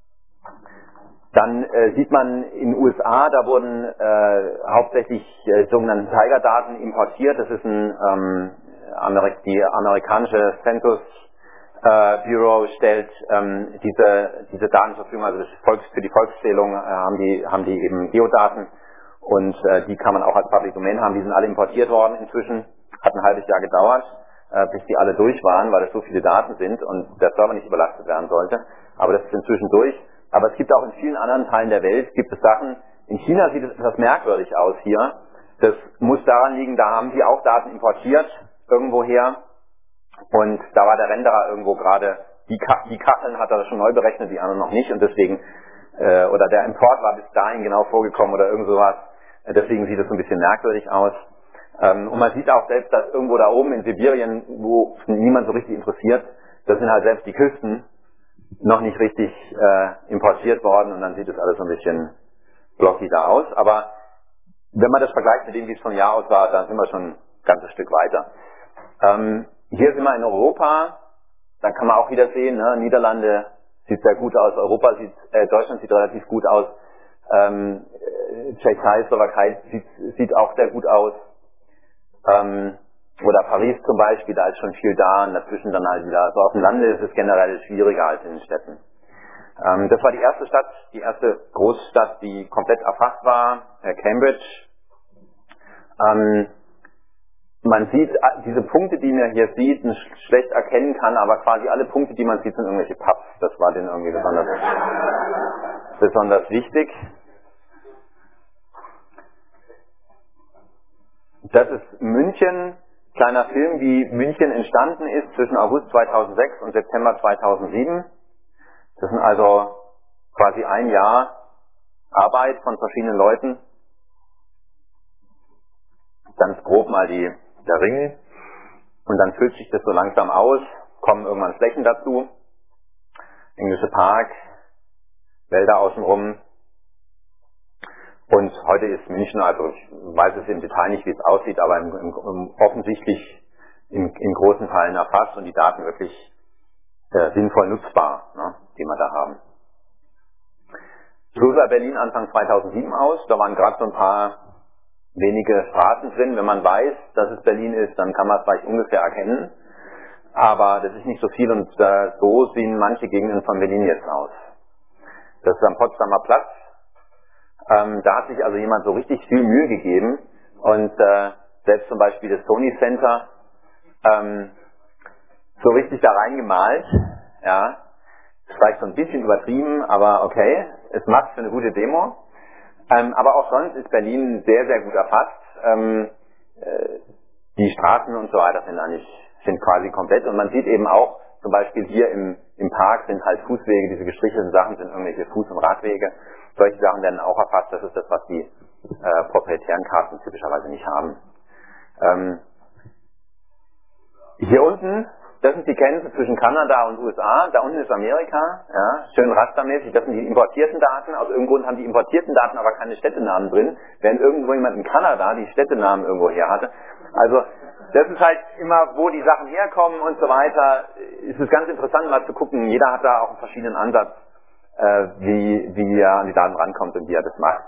dann äh, sieht man in den U S A, da wurden äh, hauptsächlich äh, sogenannte Tiger-Daten importiert. Das ist ein ähm, Amerik die amerikanische Census äh, Bureau stellt ähm, diese diese Daten zur Verfügung, also das Volks, für die Volkszählung äh, haben die haben die eben Geodaten und äh, die kann man auch als Public Domain haben. Die sind alle importiert worden inzwischen. Hat ein halbes Jahr gedauert, äh, bis die alle durch waren, weil es so viele Daten sind und der Server nicht überlastet werden sollte. Aber das ist inzwischen durch. Aber es gibt auch in vielen anderen Teilen der Welt gibt es Sachen. In China sieht es etwas merkwürdig aus hier. Das muss daran liegen, da haben sie auch Daten importiert irgendwoher. Und da war der Renderer irgendwo gerade, die, Ka die Kacheln hat er schon neu berechnet, die anderen noch nicht. Und deswegen, äh, oder der Import war bis dahin genau vorgekommen oder irgend sowas. Äh, deswegen sieht es so ein bisschen merkwürdig aus. Ähm, und man sieht auch selbst, dass irgendwo da oben in Sibirien, wo niemand so richtig interessiert, das sind halt selbst die Küsten, noch nicht richtig äh, importiert worden und dann sieht es alles so ein bisschen blocky da aus. Aber wenn man das vergleicht mit dem, wie es von Jahr aus war, dann sind wir schon ein ganzes Stück weiter. Ähm, hier sind wir in Europa, da kann man auch wieder sehen, ne? Niederlande sieht sehr gut aus, Europa sieht, äh, Deutschland sieht relativ gut aus, ähm, Tschechei, Slowakei sieht, sieht auch sehr gut aus. Ähm, Oder Paris zum Beispiel, da ist schon viel da und dazwischen dann halt wieder. Also auf dem Lande ist es generell schwieriger als in den Städten. Ähm, das war die erste Stadt, die erste Großstadt, die komplett erfasst war, äh, Cambridge. Ähm, man sieht äh, diese Punkte, die man hier sieht, nicht schlecht erkennen kann, aber quasi alle Punkte, die man sieht, sind irgendwelche Pubs. Das war denen irgendwie besonders, besonders wichtig. Das ist München. Kleiner Film, wie München entstanden ist zwischen August zweitausendsechs und September zweitausendsieben. Das sind also quasi ein Jahr Arbeit von verschiedenen Leuten. Ganz grob mal die, der Ring. Und dann füllt sich das so langsam aus, kommen irgendwann Flächen dazu. Englische Park, Wälder außenrum. Und heute ist München, also ich weiß es im Detail nicht, wie es aussieht, aber im, im, im, offensichtlich in, in großen Teilen erfasst und die Daten wirklich äh, sinnvoll nutzbar, ne, die wir da haben. So sah Berlin Anfang zweitausendsieben aus, da waren gerade so ein paar wenige Straßen drin. Wenn man weiß, dass es Berlin ist, dann kann man es vielleicht ungefähr erkennen, aber das ist nicht so viel und äh, so sehen manche Gegenden von Berlin jetzt aus. Das ist am Potsdamer Platz. Ähm, da hat sich also jemand so richtig viel Mühe gegeben und äh, selbst zum Beispiel das Sony Center ähm, so richtig da reingemalt. Ja, ist vielleicht so ein bisschen übertrieben, aber okay, es macht für eine gute Demo. Ähm, aber auch sonst ist Berlin sehr, sehr gut erfasst. Ähm, äh, die Straßen und so weiter sind eigentlich sind quasi komplett und man sieht eben auch, zum Beispiel hier im, im Park sind halt Fußwege, diese gestrichelten Sachen sind irgendwelche Fuß- und Radwege. Solche Sachen werden auch erfasst. Das ist das, was die äh, proprietären Karten typischerweise nicht haben. Ähm, hier unten, das sind die Grenze zwischen Kanada und U S A. Da unten ist Amerika, ja, schön rastermäßig. Das sind die importierten Daten. Aus irgendeinem Grund haben die importierten Daten aber keine Städtenamen drin, während irgendwo jemand in Kanada die Städtenamen irgendwo her hatte. Also das ist halt immer, wo die Sachen herkommen und so weiter. Es ist ganz interessant mal zu gucken. Jeder hat da auch einen verschiedenen Ansatz, äh, wie, wie er an die Daten rankommt und wie er das macht.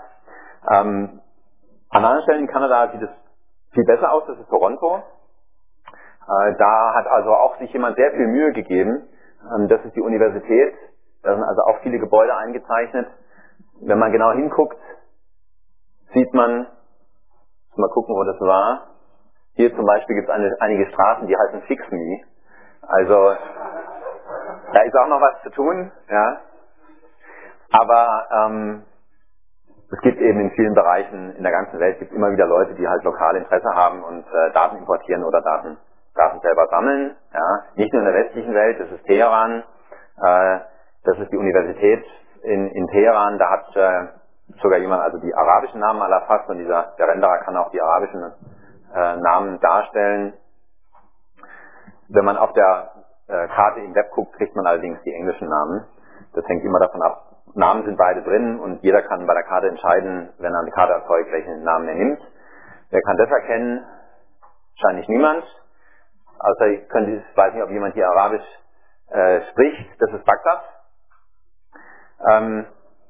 Ähm, an anderen Stellen in Kanada sieht es viel besser aus. Das ist Toronto. Äh, da hat also auch sich jemand sehr viel Mühe gegeben. Ähm, das ist die Universität. Da sind also auch viele Gebäude eingezeichnet. Wenn man genau hinguckt, sieht man, mal gucken, wo das war. Hier zum Beispiel gibt es eine, einige Straßen, die heißen Fix Me. Also da ist auch noch was zu tun, ja. Aber ähm, es gibt eben in vielen Bereichen in der ganzen Welt gibt immer wieder Leute, die halt lokal Interesse haben und äh, Daten importieren oder Daten, Daten selber sammeln. Ja. Nicht nur in der westlichen Welt, das ist Teheran, äh, das ist die Universität in, in Teheran, da hat äh, sogar jemand also die arabischen Namen aller erfasst und dieser der Renderer kann auch die arabischen äh, Namen darstellen. Wenn man auf der äh, Karte im Web guckt, kriegt man allerdings die englischen Namen. Das hängt immer davon ab. Namen sind beide drin und jeder kann bei der Karte entscheiden, wenn er eine Karte erzeugt, welchen Namen er nimmt. Wer kann das erkennen? Wahrscheinlich niemand. Außer ich, könnte, ich weiß nicht, ob jemand hier Arabisch äh, spricht. Das ist Bagdad. Ähm,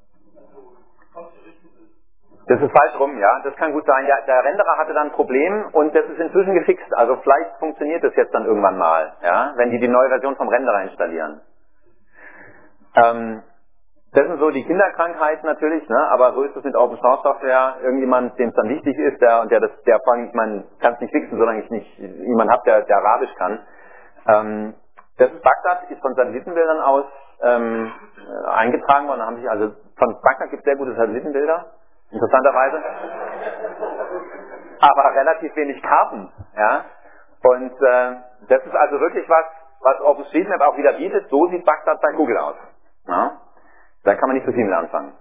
Das ist falsch rum, ja. Das kann gut sein. Ja, der Renderer hatte dann ein Problem und das ist inzwischen gefixt. Also vielleicht funktioniert das jetzt dann irgendwann mal, ja, wenn die die neue Version vom Renderer installieren. Ähm, das sind so die Kinderkrankheiten natürlich, ne? Aber so ist es mit Open Source Software. Irgendjemand, dem es dann wichtig ist, der und der das, der vor allem, ich meine, kann es nicht fixen, solange ich nicht jemand habe, der, der Arabisch kann. Ähm, das ist Bagdad, ist von Satellitenbildern aus ähm, äh, eingetragen worden. Da haben sich also von Bagdad gibt es sehr gute Satellitenbilder. Interessanterweise. Aber relativ wenig Karten, ja. Und äh, das ist also wirklich was, was OpenStreetMap auch wieder bietet. So sieht Bagdad bei Google aus. Ja? Da kann man nicht so viel mit anfangen.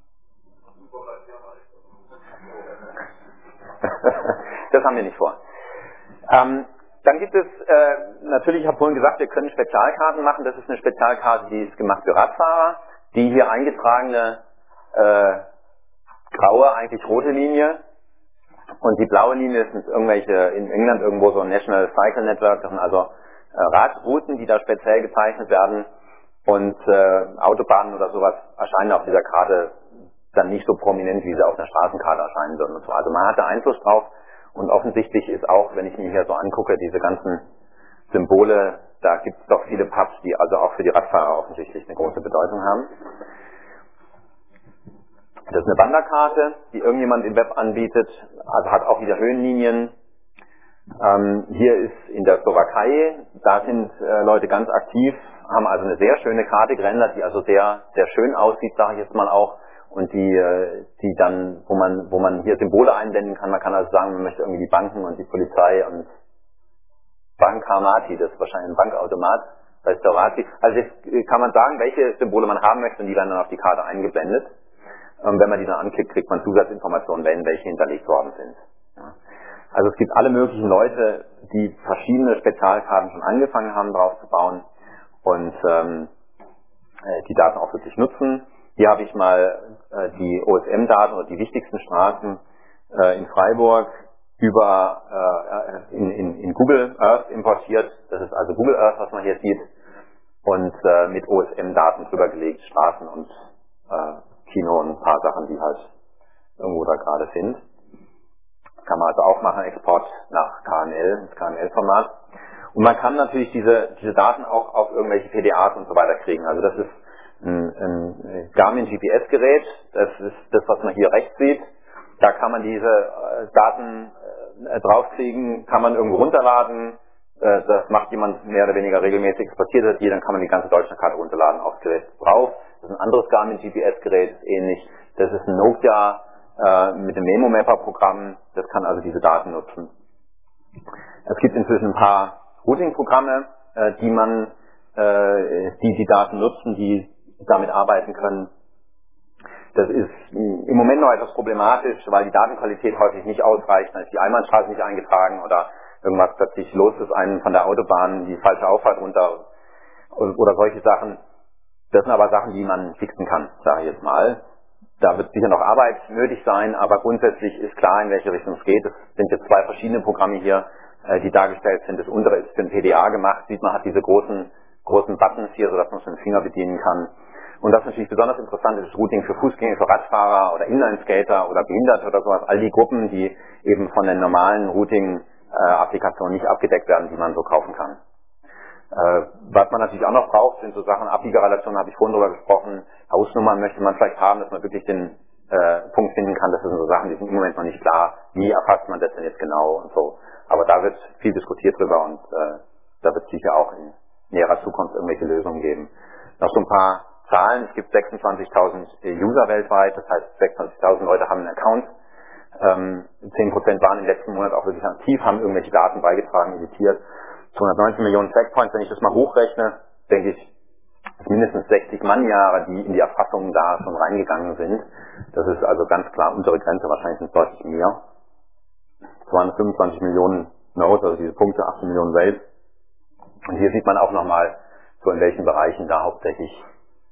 Das haben wir nicht vor. Ähm, dann gibt es, äh, natürlich, ich habe vorhin gesagt, wir können Spezialkarten machen. Das ist eine Spezialkarte, die ist gemacht für Radfahrer. Die hier eingetragene äh, graue, eigentlich rote Linie und die blaue Linie sind irgendwelche, in England irgendwo so ein National Cycle Network, das sind also äh, Radrouten, die da speziell gezeichnet werden und äh, Autobahnen oder sowas erscheinen auf dieser Karte dann nicht so prominent, wie sie auf einer Straßenkarte erscheinen würden und so. Also man hat da Einfluss drauf und offensichtlich ist auch, wenn ich mir hier so angucke, diese ganzen Symbole, da gibt es doch viele Pubs, die also auch für die Radfahrer offensichtlich eine große Bedeutung haben. Das ist eine Wanderkarte, die irgendjemand im Web anbietet, also hat auch wieder Höhenlinien. Ähm, hier ist in der Slowakei, da sind äh, Leute ganz aktiv, haben also eine sehr schöne Karte gerendert, die also sehr, sehr schön aussieht, sage ich jetzt mal auch, und die, äh, die dann, wo man, wo man hier Symbole einblenden kann. Man kann also sagen, man möchte irgendwie die Banken und die Polizei und Bankamati, das ist wahrscheinlich ein Bankautomat, Restaurati. Also jetzt kann man sagen, welche Symbole man haben möchte und die werden dann auf die Karte eingeblendet. Ähm, wenn man die dann anklickt, kriegt man Zusatzinformationen, wenn welche hinterlegt worden sind. Ja. Also es gibt alle möglichen Leute, die verschiedene Spezialkarten schon angefangen haben, drauf zu bauen und ähm, die Daten auch wirklich nutzen. Hier habe ich mal äh, die O S M-Daten oder die wichtigsten Straßen äh, in Freiburg über äh, in, in, in Google Earth importiert. Das ist also Google Earth, was man hier sieht, und äh, mit O S M-Daten drüber gelegt, Straßen und äh, Kino und ein paar Sachen, die halt irgendwo da gerade sind. Kann man also auch machen, Export nach K M L, ins K M L-Format. Und man kann natürlich diese, diese Daten auch auf irgendwelche P D As und so weiter kriegen. Also das ist ein, ein Garmin G P S-Gerät, das ist das, was man hier rechts sieht. Da kann man diese äh, Daten äh, draufkriegen, kann man irgendwo runterladen. Äh, das macht jemand mehr oder weniger regelmäßig, exportiert das hier, dann kann man die ganze Deutschlandkarte runterladen aufs Gerät drauf. Das ist ein anderes Garmin G P S-Gerät, ist ähnlich. Das ist ein Nokia äh, mit dem Memo-Mapper-Programm. Das kann also diese Daten nutzen. Es gibt inzwischen ein paar Routing-Programme, äh, die man, äh, die die Daten nutzen, die damit arbeiten können. Das ist im Moment noch etwas problematisch, weil die Datenqualität häufig nicht ausreicht. Dann ist die Einbahnstraße nicht eingetragen oder irgendwas plötzlich los ist, einen von der Autobahn die falsche Auffahrt runter oder solche Sachen. Das sind aber Sachen, die man fixen kann, sage ich jetzt mal. Da wird sicher noch Arbeit nötig sein, aber grundsätzlich ist klar, in welche Richtung es geht. Es sind jetzt zwei verschiedene Programme hier, die dargestellt sind. Das untere ist für ein P D A gemacht. Sieht man, hat diese großen, großen Buttons hier, sodass man es mit dem Finger bedienen kann. Und das ist natürlich besonders interessant, ist das Routing für Fußgänger, für Radfahrer oder Inlineskater oder Behinderte oder sowas. All die Gruppen, die eben von den normalen Routing äh, Applikationen nicht abgedeckt werden, die man so kaufen kann. Äh, was man natürlich auch noch braucht, sind so Sachen, Abbiegerrelationen, habe ich vorhin drüber gesprochen, Hausnummern möchte man vielleicht haben, dass man wirklich den äh, Punkt finden kann, das sind so Sachen, die sind im Moment noch nicht klar, wie erfasst man das denn jetzt genau und so. Aber da wird viel diskutiert drüber und äh, da wird es sicher auch in näherer Zukunft irgendwelche Lösungen geben. Noch so ein paar Zahlen, es gibt sechsundzwanzigtausend User weltweit, das heißt sechsundzwanzigtausend Leute haben einen Account, ähm, zehn Prozent waren im letzten Monat auch wirklich aktiv, haben irgendwelche Daten beigetragen, editiert. zweihundertneunzehn Millionen Checkpoints, wenn ich das mal hochrechne, denke ich, mindestens sechzig Mannjahre, die in die Erfassungen da schon reingegangen sind. Das ist also ganz klar unsere Grenze, wahrscheinlich sind es deutlich mehr. zweihundertfünfundzwanzig Millionen Nodes, also diese Punkte, achtzehn Millionen Welt. Und hier sieht man auch nochmal, so in welchen Bereichen da hauptsächlich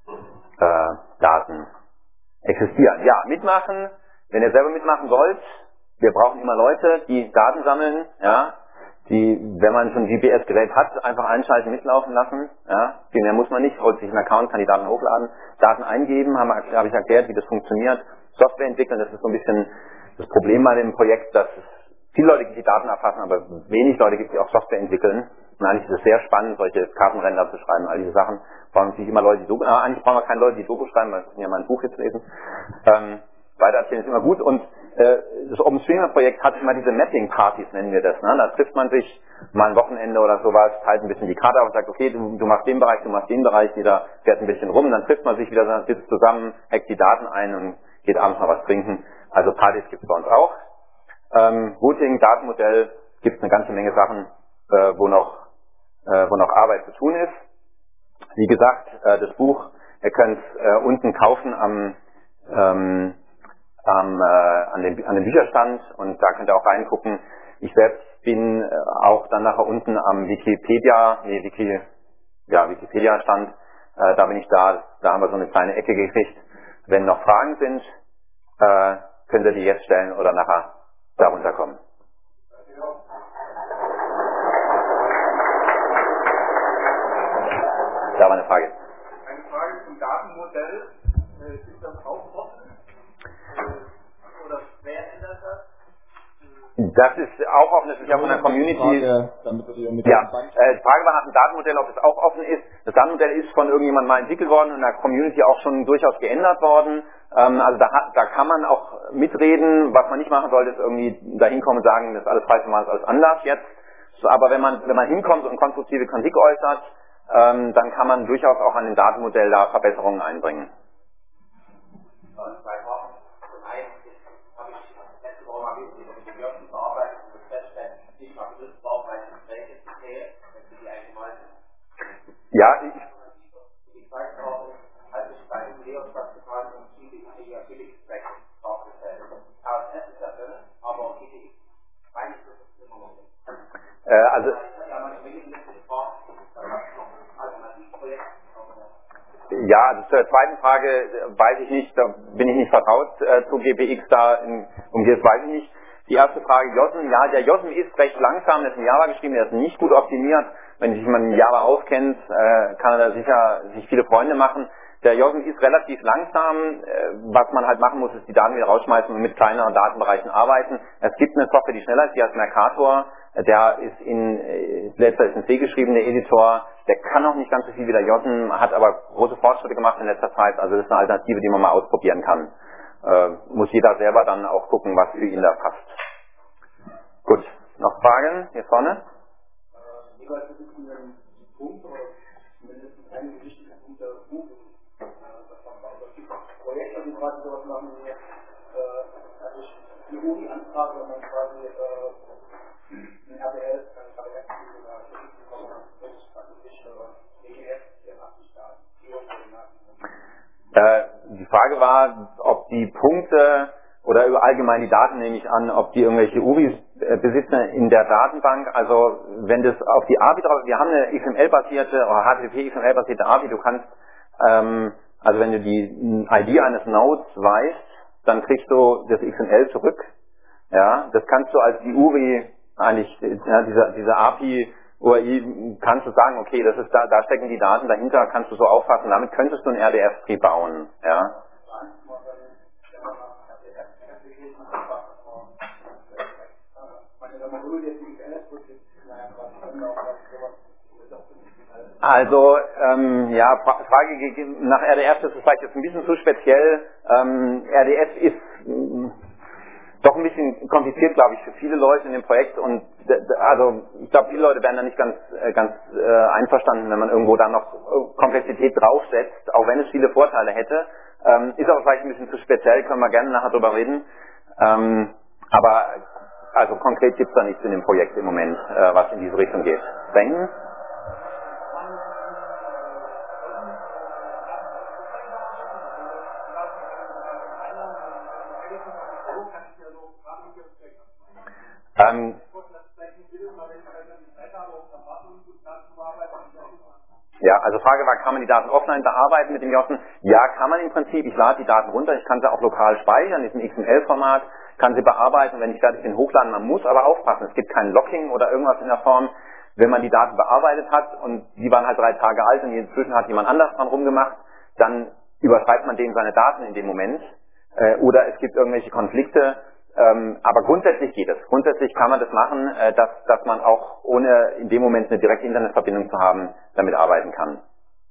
äh, Daten existieren. Ja, mitmachen, wenn ihr selber mitmachen wollt, wir brauchen immer Leute, die Daten sammeln, ja, die, wenn man schon ein G P S-Gerät hat, einfach einschalten, mitlaufen lassen. Ja. Viel mehr muss man nicht, holt sich einen Account, kann die Daten hochladen, Daten eingeben, habe hab ich erklärt, wie das funktioniert. Software entwickeln, das ist so ein bisschen das Problem bei dem Projekt, dass es viele Leute gibt, die Daten erfassen, aber wenig Leute gibt, die auch Software entwickeln. Und eigentlich ist es sehr spannend, solche Kartenränder zu schreiben, all diese Sachen. Brauchen natürlich immer Leute, die Doku, äh, eigentlich brauchen wir keine Leute, die Doku schreiben, weil wir müssen ja mal ein Buch jetzt lesen. Ähm, Weitererzählen ist immer gut und äh, das OpenStreamer-Projekt hat immer diese Mapping-Partys, nennen wir das. Ne? Da trifft man sich mal ein Wochenende oder sowas, teilt ein bisschen die Karte auf und sagt, okay, du, du machst den Bereich, du machst den Bereich, jeder fährt ein bisschen rum, dann trifft man sich wieder, sitzt zusammen, hackt die Daten ein und geht abends mal was trinken. Also Partys gibt es bei uns auch. Ähm, Routing, Datenmodell, gibt es eine ganze Menge Sachen, äh, wo noch äh, wo noch Arbeit zu tun ist. Wie gesagt, äh, das Buch, ihr könnt es äh, unten kaufen am ähm, am, äh, an, dem, an dem Bücherstand und da könnt ihr auch reingucken. Ich selbst bin äh, auch dann nachher unten am Wikipedia, nee, Wiki, ja, Wikipedia-Stand, äh, da bin ich da, da haben wir so eine kleine Ecke gekriegt. Wenn noch Fragen sind, äh, könnt ihr die jetzt stellen oder nachher da runterkommen. Da war eine Frage. Eine Frage zum Datenmodell. Äh, ist das auch offen? Oder wer ändert das? Das ist auch offen, das ist ja von der Community. Frage, damit wir die mit ja, äh, die Frage war nach dem Datenmodell, ob das auch offen ist. Das Datenmodell ist von irgendjemandem mal entwickelt worden und in der Community auch schon durchaus geändert worden. Ähm, also da, hat, da kann man auch mitreden. Was man nicht machen sollte, ist irgendwie dahin kommen und sagen, das ist alles falsch, wir machen das alles anders jetzt. So, aber wenn man wenn man hinkommt und konstruktive Kritik äußert, ähm, dann kann man durchaus auch an dem Datenmodell da Verbesserungen einbringen. Ja, ich, äh, also ja, also zur zweiten Frage äh, weiß ich nicht, da bin ich nicht vertraut äh, zu G P X da, in, um das weiß ich nicht. Die erste Frage, J S M, ja, der J S M ist recht langsam, der ist in Java geschrieben, der ist nicht gut optimiert. Wenn sich jemand in Java auskennt, äh, kann er da sicher sich viele Freunde machen. Der J S M ist relativ langsam, äh, was man halt machen muss, ist die Daten wieder rausschmeißen und mit kleineren Datenbereichen arbeiten. Es gibt eine Software, die schneller ist, die heißt Mercator, der ist in, äh, letzter ist in C geschrieben, der Editor, der kann auch nicht ganz so viel wie der J S M, hat aber große Fortschritte gemacht in letzter Zeit, also das ist eine Alternative, die man mal ausprobieren kann. Äh, muss jeder selber dann auch gucken, was für ihn da passt. Gut, noch Fragen hier vorne? Ich weiß, das ist ein Punkt, oder mindestens einige wichtige Punkte rufen. Es gibt Projekte, die quasi sowas machen, wie also eine Uni-Anfrage, wenn man quasi ein R B L, ein R B L oder D G F, vierundachtzig Daten, Äh, die Frage war, ob die Punkte oder allgemein die Daten, nehme ich an, ob die irgendwelche U V Is äh, besitzen in der Datenbank. Also wenn das auf die A P I drauf, wir haben eine X M L-basierte oder H T T P X M L-basierte A P I, du kannst, ähm, also wenn du die I D eines Nodes weißt, dann kriegst du das X M L zurück. Ja, das kannst du als die U V I eigentlich, ja, diese, diese A P I O R I, kannst du sagen, okay, das ist da, da stecken die Daten dahinter, kannst du so auffassen, damit könntest du ein R D F-Tree bauen, ja. meine, Also, ähm, ja, Frage nach R D F, das ist vielleicht jetzt ein bisschen zu speziell. Ähm, R D F ist mh, doch ein bisschen kompliziert, glaube ich, für viele Leute in dem Projekt und also ich glaube, viele Leute werden da nicht ganz ganz äh, einverstanden, wenn man irgendwo da noch Komplexität draufsetzt, auch wenn es viele Vorteile hätte. Ähm, ist aber vielleicht ein bisschen zu speziell, können wir gerne nachher drüber reden. Ähm, aber also konkret gibt es da nichts in dem Projekt im Moment, äh, was in diese Richtung geht. Denken? Ähm, ja, also Frage war, kann man die Daten offline bearbeiten mit dem Jossen? Ja, kann man im Prinzip. Ich lade die Daten runter, ich kann sie auch lokal speichern, in diesem X M L-Format, kann sie bearbeiten, wenn ich fertig bin, hochladen. Man muss aber aufpassen, es gibt kein Locking oder irgendwas in der Form, wenn man die Daten bearbeitet hat und die waren halt drei Tage alt und inzwischen hat jemand anders dran rumgemacht, dann überschreibt man dem seine Daten in dem Moment. Äh, oder es gibt irgendwelche Konflikte. Ähm, aber grundsätzlich geht es. Grundsätzlich kann man das machen, äh, dass, dass man auch ohne in dem Moment eine direkte Internetverbindung zu haben, damit arbeiten kann.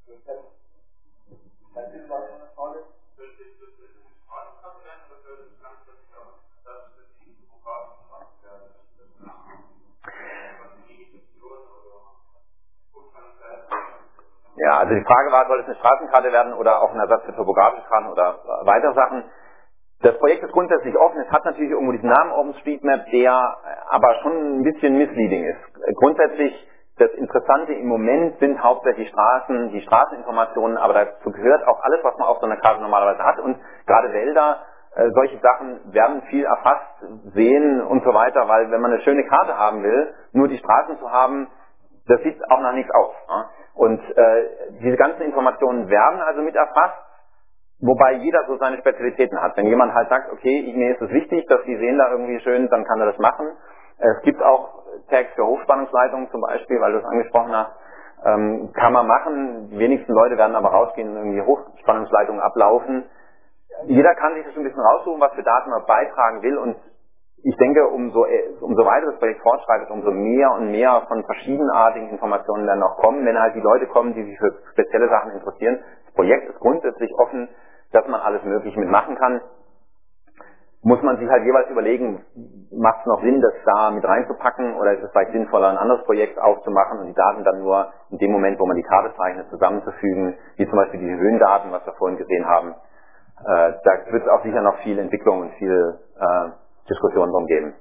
Ja, also die Frage war, soll es eine Straßenkarte werden oder auch ein Ersatz für topografische Karten oder weitere Sachen. Das Projekt ist grundsätzlich offen. Es hat natürlich irgendwo diesen Namen OpenStreetMap, der aber schon ein bisschen misleading ist. Grundsätzlich, das Interessante im Moment sind hauptsächlich Straßen, die Straßeninformationen, aber dazu gehört auch alles, was man auf so einer Karte normalerweise hat. Und gerade Wälder, äh, solche Sachen werden viel erfasst, sehen und so weiter, weil wenn man eine schöne Karte haben will, nur die Straßen zu haben, das sieht auch nach nichts aus. Ne? Und äh, diese ganzen Informationen werden also mit erfasst. Wobei jeder so seine Spezialitäten hat. Wenn jemand halt sagt, okay, mir ist es wichtig, dass die sehen da irgendwie schön, dann kann er das machen. Es gibt auch Tags für Hochspannungsleitungen zum Beispiel, weil du es angesprochen hast. Ähm, kann man machen. Die wenigsten Leute werden aber rausgehen und irgendwie Hochspannungsleitungen ablaufen. Jeder kann sich das ein bisschen raussuchen, was für Daten man beitragen will. Und ich denke, umso, umso weiter das Projekt fortschreitet, umso mehr und mehr von verschiedenartigen Informationen dann auch kommen. Wenn halt die Leute kommen, die sich für spezielle Sachen interessieren. Das Projekt ist grundsätzlich offen, dass man alles Mögliche mitmachen kann. Muss man sich halt jeweils überlegen, macht es noch Sinn, das da mit reinzupacken oder ist es vielleicht sinnvoller, ein anderes Projekt aufzumachen und die Daten dann nur in dem Moment, wo man die Karte zeichnet, zusammenzufügen, wie zum Beispiel diese Höhendaten, was wir vorhin gesehen haben. Äh, da wird es auch sicher noch viel Entwicklung und viel äh, Diskussion drum geben.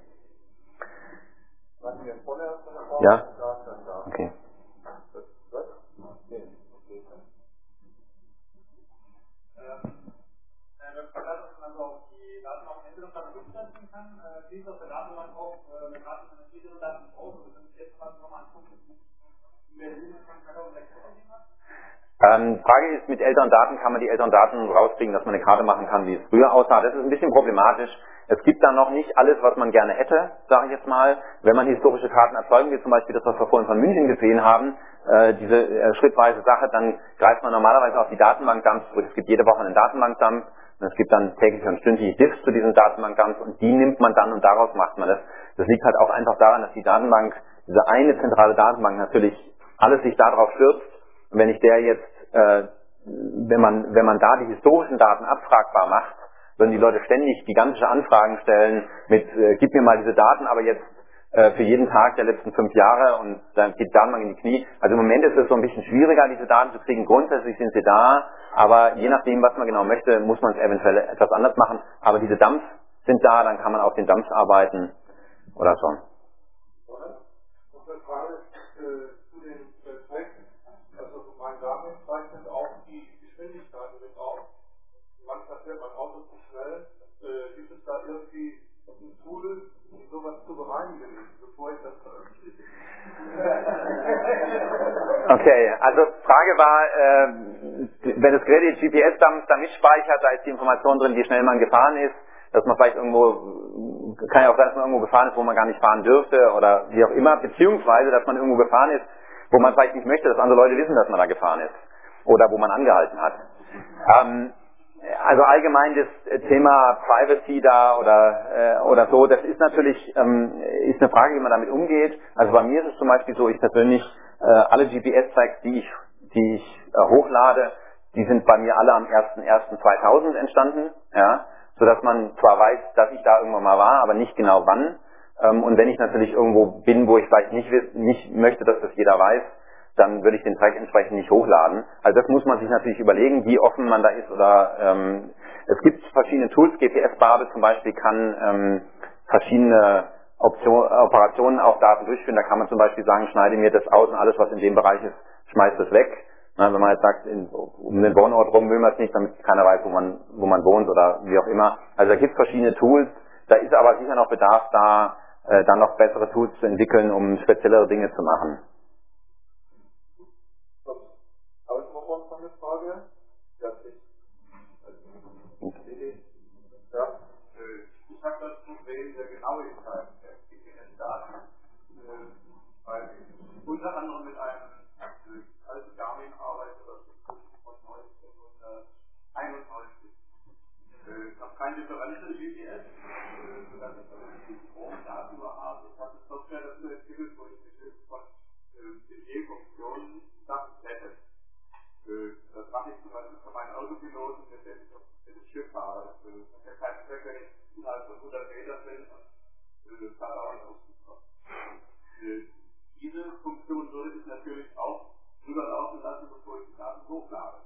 Ja? Okay. Ähm, Frage ist, mit älteren Daten kann man die älteren Daten rauskriegen, dass man eine Karte machen kann, wie es früher aussah. Das ist ein bisschen problematisch. Es gibt da noch nicht alles, was man gerne hätte, sage ich jetzt mal. Wenn man historische Karten erzeugen will, zum Beispiel das, was wir vorhin von München gesehen haben, äh, diese äh, schrittweise Sache, dann greift man normalerweise auf die Datenbankdumps zurück. Es gibt jede Woche einen Datenbankdump und es gibt dann tägliche und stündliche Diffs zu diesen Datenbankdumps und die nimmt man dann und daraus macht man das. Das liegt halt auch einfach daran, dass die Datenbank, diese eine zentrale Datenbank natürlich alles sich darauf stürzt. Und wenn ich der jetzt, äh, wenn man, wenn man da die historischen Daten abfragbar macht, würden die Leute ständig gigantische Anfragen stellen mit, äh, gib mir mal diese Daten, aber jetzt äh, für jeden Tag der letzten fünf Jahre und dann geht die Datenbank in die Knie. Also im Moment ist es so ein bisschen schwieriger, diese Daten zu kriegen. Grundsätzlich sind sie da, aber je nachdem, was man genau möchte, muss man es eventuell etwas anders machen. Aber diese Dumps sind da, dann kann man auf den Dumps arbeiten oder so. Damit zeichnet auch die Geschwindigkeit mit auf. Manchmal fährt mein Auto zu schnell. Äh, gibt es da irgendwie ein Tool, um sowas zu bereinigen, bevor ich das veröffentliche? Okay, also Frage war, äh, wenn das Gerät die G P S-Dumps da mitspeichert, da ist die Information drin, wie schnell man gefahren ist, dass man vielleicht irgendwo, kann ja auch sein, dass man irgendwo gefahren ist, wo man gar nicht fahren dürfte oder wie auch immer, beziehungsweise, dass man irgendwo gefahren ist, wo man vielleicht nicht möchte, dass andere Leute wissen, dass man da gefahren ist oder wo man angehalten hat. Ähm, Also allgemein das Thema Privacy da oder äh, oder so, das ist natürlich ähm, ist eine Frage, wie man damit umgeht. Also bei mir ist es zum Beispiel so, ich persönlich äh, alle G P S-Tracks, die ich die ich äh, hochlade, die sind bei mir alle am ersten ersten zweitausend entstanden, ja, sodass man zwar weiß, dass ich da irgendwann mal war, aber nicht genau wann. Ähm, und wenn ich natürlich irgendwo bin, wo ich vielleicht nicht wiss, nicht möchte, dass das jeder weiß, dann würde ich den Track entsprechend nicht hochladen. Also das muss man sich natürlich überlegen, wie offen man da ist. Oder ähm, es gibt verschiedene Tools, G P S-Barbe zum Beispiel kann ähm, verschiedene Option, Operationen auf Daten durchführen. Da kann man zum Beispiel sagen, schneide mir das aus und alles, was in dem Bereich ist, schmeißt es weg. Na, wenn man jetzt sagt, in, um den Wohnort rum will man es nicht, damit keiner weiß, wo man, wo man wohnt oder wie auch immer. Also da gibt es verschiedene Tools. Da ist aber sicher noch Bedarf da, äh, dann noch bessere Tools zu entwickeln, um speziellere Dinge zu machen. Ausmachen von der Frage. Ja, ich, ja, ich habe das Problem der Genauigkeit der G P S-Daten, weil ich unter anderem mit einem alten Garmin arbeite, das ist von neunzehnhunderteinundneunzig. Ich habe kein Differential G P S, das ist die Stromdaten nur habe. Ich habe eine Software dazu entwickelt, wo ich mit Hilfe von D E-Funktionen Sachen hätte. Das mache ich zum Beispiel für meinen Autopiloten, mit dem ich auf dem Schiff fahre. Das ist ja kein Zweck, wenn ich innerhalb von hundert Metern bin und Fahrer ausgekommen. Diese Funktion würde ich natürlich auch rüberlaufen lassen, bevor ich die Daten hochlade.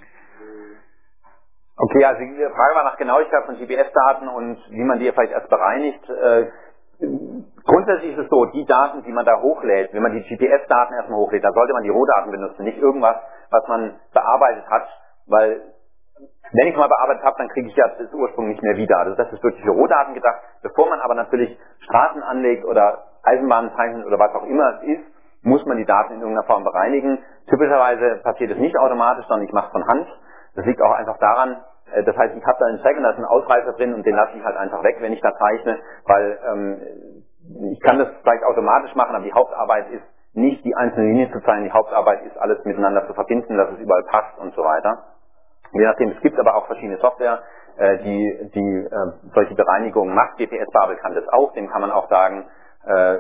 Okay, also die Frage war nach Genauigkeit von G P S-Daten und wie man die vielleicht erst bereinigt. Äh, grundsätzlich ist es so, die Daten, die man da hochlädt, wenn man die G P S-Daten erstmal hochlädt, dann sollte man die Rohdaten benutzen, nicht irgendwas, was man bearbeitet hat, weil wenn ich mal bearbeitet habe, dann kriege ich ja das Ursprung nicht mehr wieder. Also das ist wirklich für Rohdaten gedacht. Bevor man aber natürlich Straßen anlegt oder Eisenbahnen zeichnet oder was auch immer es ist, muss man die Daten in irgendeiner Form bereinigen. Typischerweise passiert es nicht automatisch, sondern ich mache es von Hand. Das liegt auch einfach daran, äh, das heißt, ich habe da einen Track und da ist ein Ausreißer drin und den lasse ich halt einfach weg, wenn ich da zeichne, weil ähm, ich kann das vielleicht automatisch machen, aber die Hauptarbeit ist nicht die einzelnen Linien zu zeichnen, die Hauptarbeit ist alles miteinander zu verbinden, dass es überall passt und so weiter. Je nachdem, es gibt aber auch verschiedene Software, äh, die, die äh, solche Bereinigungen macht. G P S-Babel kann das auch, dem kann man auch sagen, äh,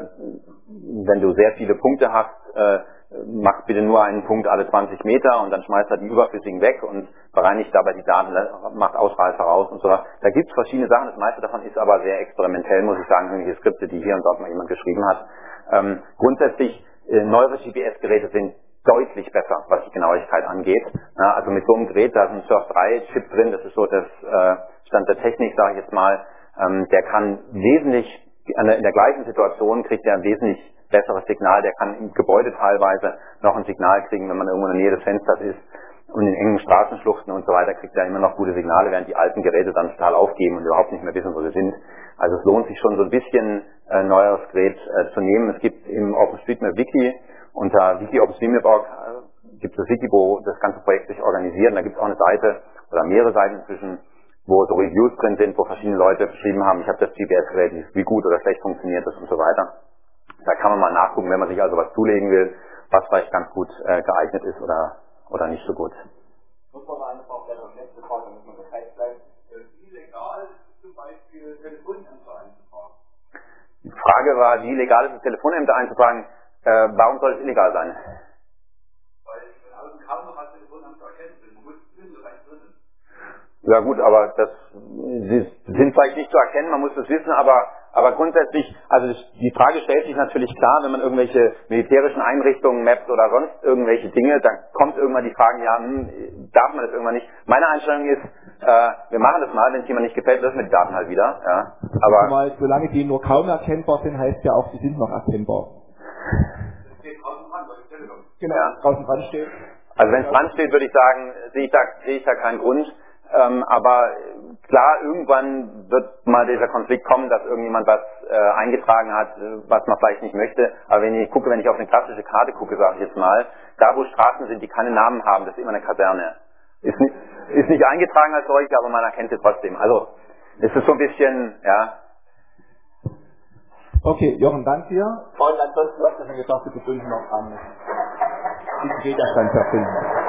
wenn du sehr viele Punkte hast, äh, mach bitte nur einen Punkt alle zwanzig Meter und dann schmeißt er die überflüssigen weg und bereinigt dabei die Daten, macht Ausreißer raus und so weiter. Da gibt es verschiedene Sachen, das meiste davon ist aber sehr experimentell, muss ich sagen, irgendwelche Skripte, die hier und dort mal jemand geschrieben hat. Ähm, grundsätzlich, äh, neuere G P S-Geräte sind deutlich besser, was die Genauigkeit angeht. Ja, also mit so einem Gerät, da ist ein Surf drei Chip drin, das ist so das äh, Stand der Technik, sage ich jetzt mal, ähm, der kann wesentlich, in der, in der gleichen Situation kriegt er ein wesentlich besseres Signal, der kann im Gebäude teilweise noch ein Signal kriegen, wenn man irgendwo in der Nähe des Fensters ist und in engen Straßenschluchten und so weiter, kriegt er immer noch gute Signale, während die alten Geräte dann total aufgeben und überhaupt nicht mehr wissen, wo sie sind. Also es lohnt sich schon so ein bisschen, äh, neueres Gerät äh, zu nehmen. Es gibt im OpenStreetMap Wiki, unter wiki punkt openstreetmap punkt org äh, gibt es das Wiki, wo das ganze Projekt sich organisiert. Und da gibt es auch eine Seite oder mehrere Seiten inzwischen, wo so Reviews drin sind, wo verschiedene Leute beschrieben haben, ich habe das G P S-Gerät, wie gut oder schlecht funktioniert das und so weiter. Da kann man mal nachgucken, wenn man sich also was zulegen will, was vielleicht ganz gut äh, geeignet ist oder oder nicht so gut. Muss man eine Frage, letzte Frage, damit man Zeit bleibt. Wie legal ist zum Beispiel Telefonämter einzutragen? Die Frage war, wie legal ist es, Telefonämter einzutragen? Äh, warum soll es illegal sein? Weil ich aus dem kaum noch als Telefonämter erkennen bin. Man muss wissen, was eigentlich drin ist. Ja gut, aber das sie sind vielleicht nicht zu erkennen, man muss das wissen, aber aber grundsätzlich, also die Frage stellt sich natürlich klar, wenn man irgendwelche militärischen Einrichtungen mappt oder sonst irgendwelche Dinge, dann kommt irgendwann die Frage, ja, hm, darf man das irgendwann nicht? Meine Einstellung ist, äh, wir machen das mal, wenn es jemand nicht gefällt, lösen wir die Daten halt wieder. Ja. Aber Zumal, solange die nur kaum erkennbar sind, heißt ja auch, sie sind noch erkennbar. Das steht draußen dran, weil ich Telekom. Genau, ja. draußen dran steht. Also wenn es dran steht, würde ich sagen, sehe ich da, sehe ich da keinen Grund. Ähm, aber klar, irgendwann wird mal dieser Konflikt kommen, dass irgendjemand was äh, eingetragen hat, was man vielleicht nicht möchte. Aber wenn ich gucke, wenn ich auf eine klassische Karte gucke, sage ich jetzt mal, da wo Straßen sind, die keine Namen haben, das ist immer eine Kaserne. Ist nicht, ist nicht eingetragen als solche, aber man erkennt sie trotzdem. Also es ist so ein bisschen, ja. Okay, Jochen, danke dir. Und ansonsten, Du hast ja schon gesagt, du bist noch an. Diesen Widerstand verfinden.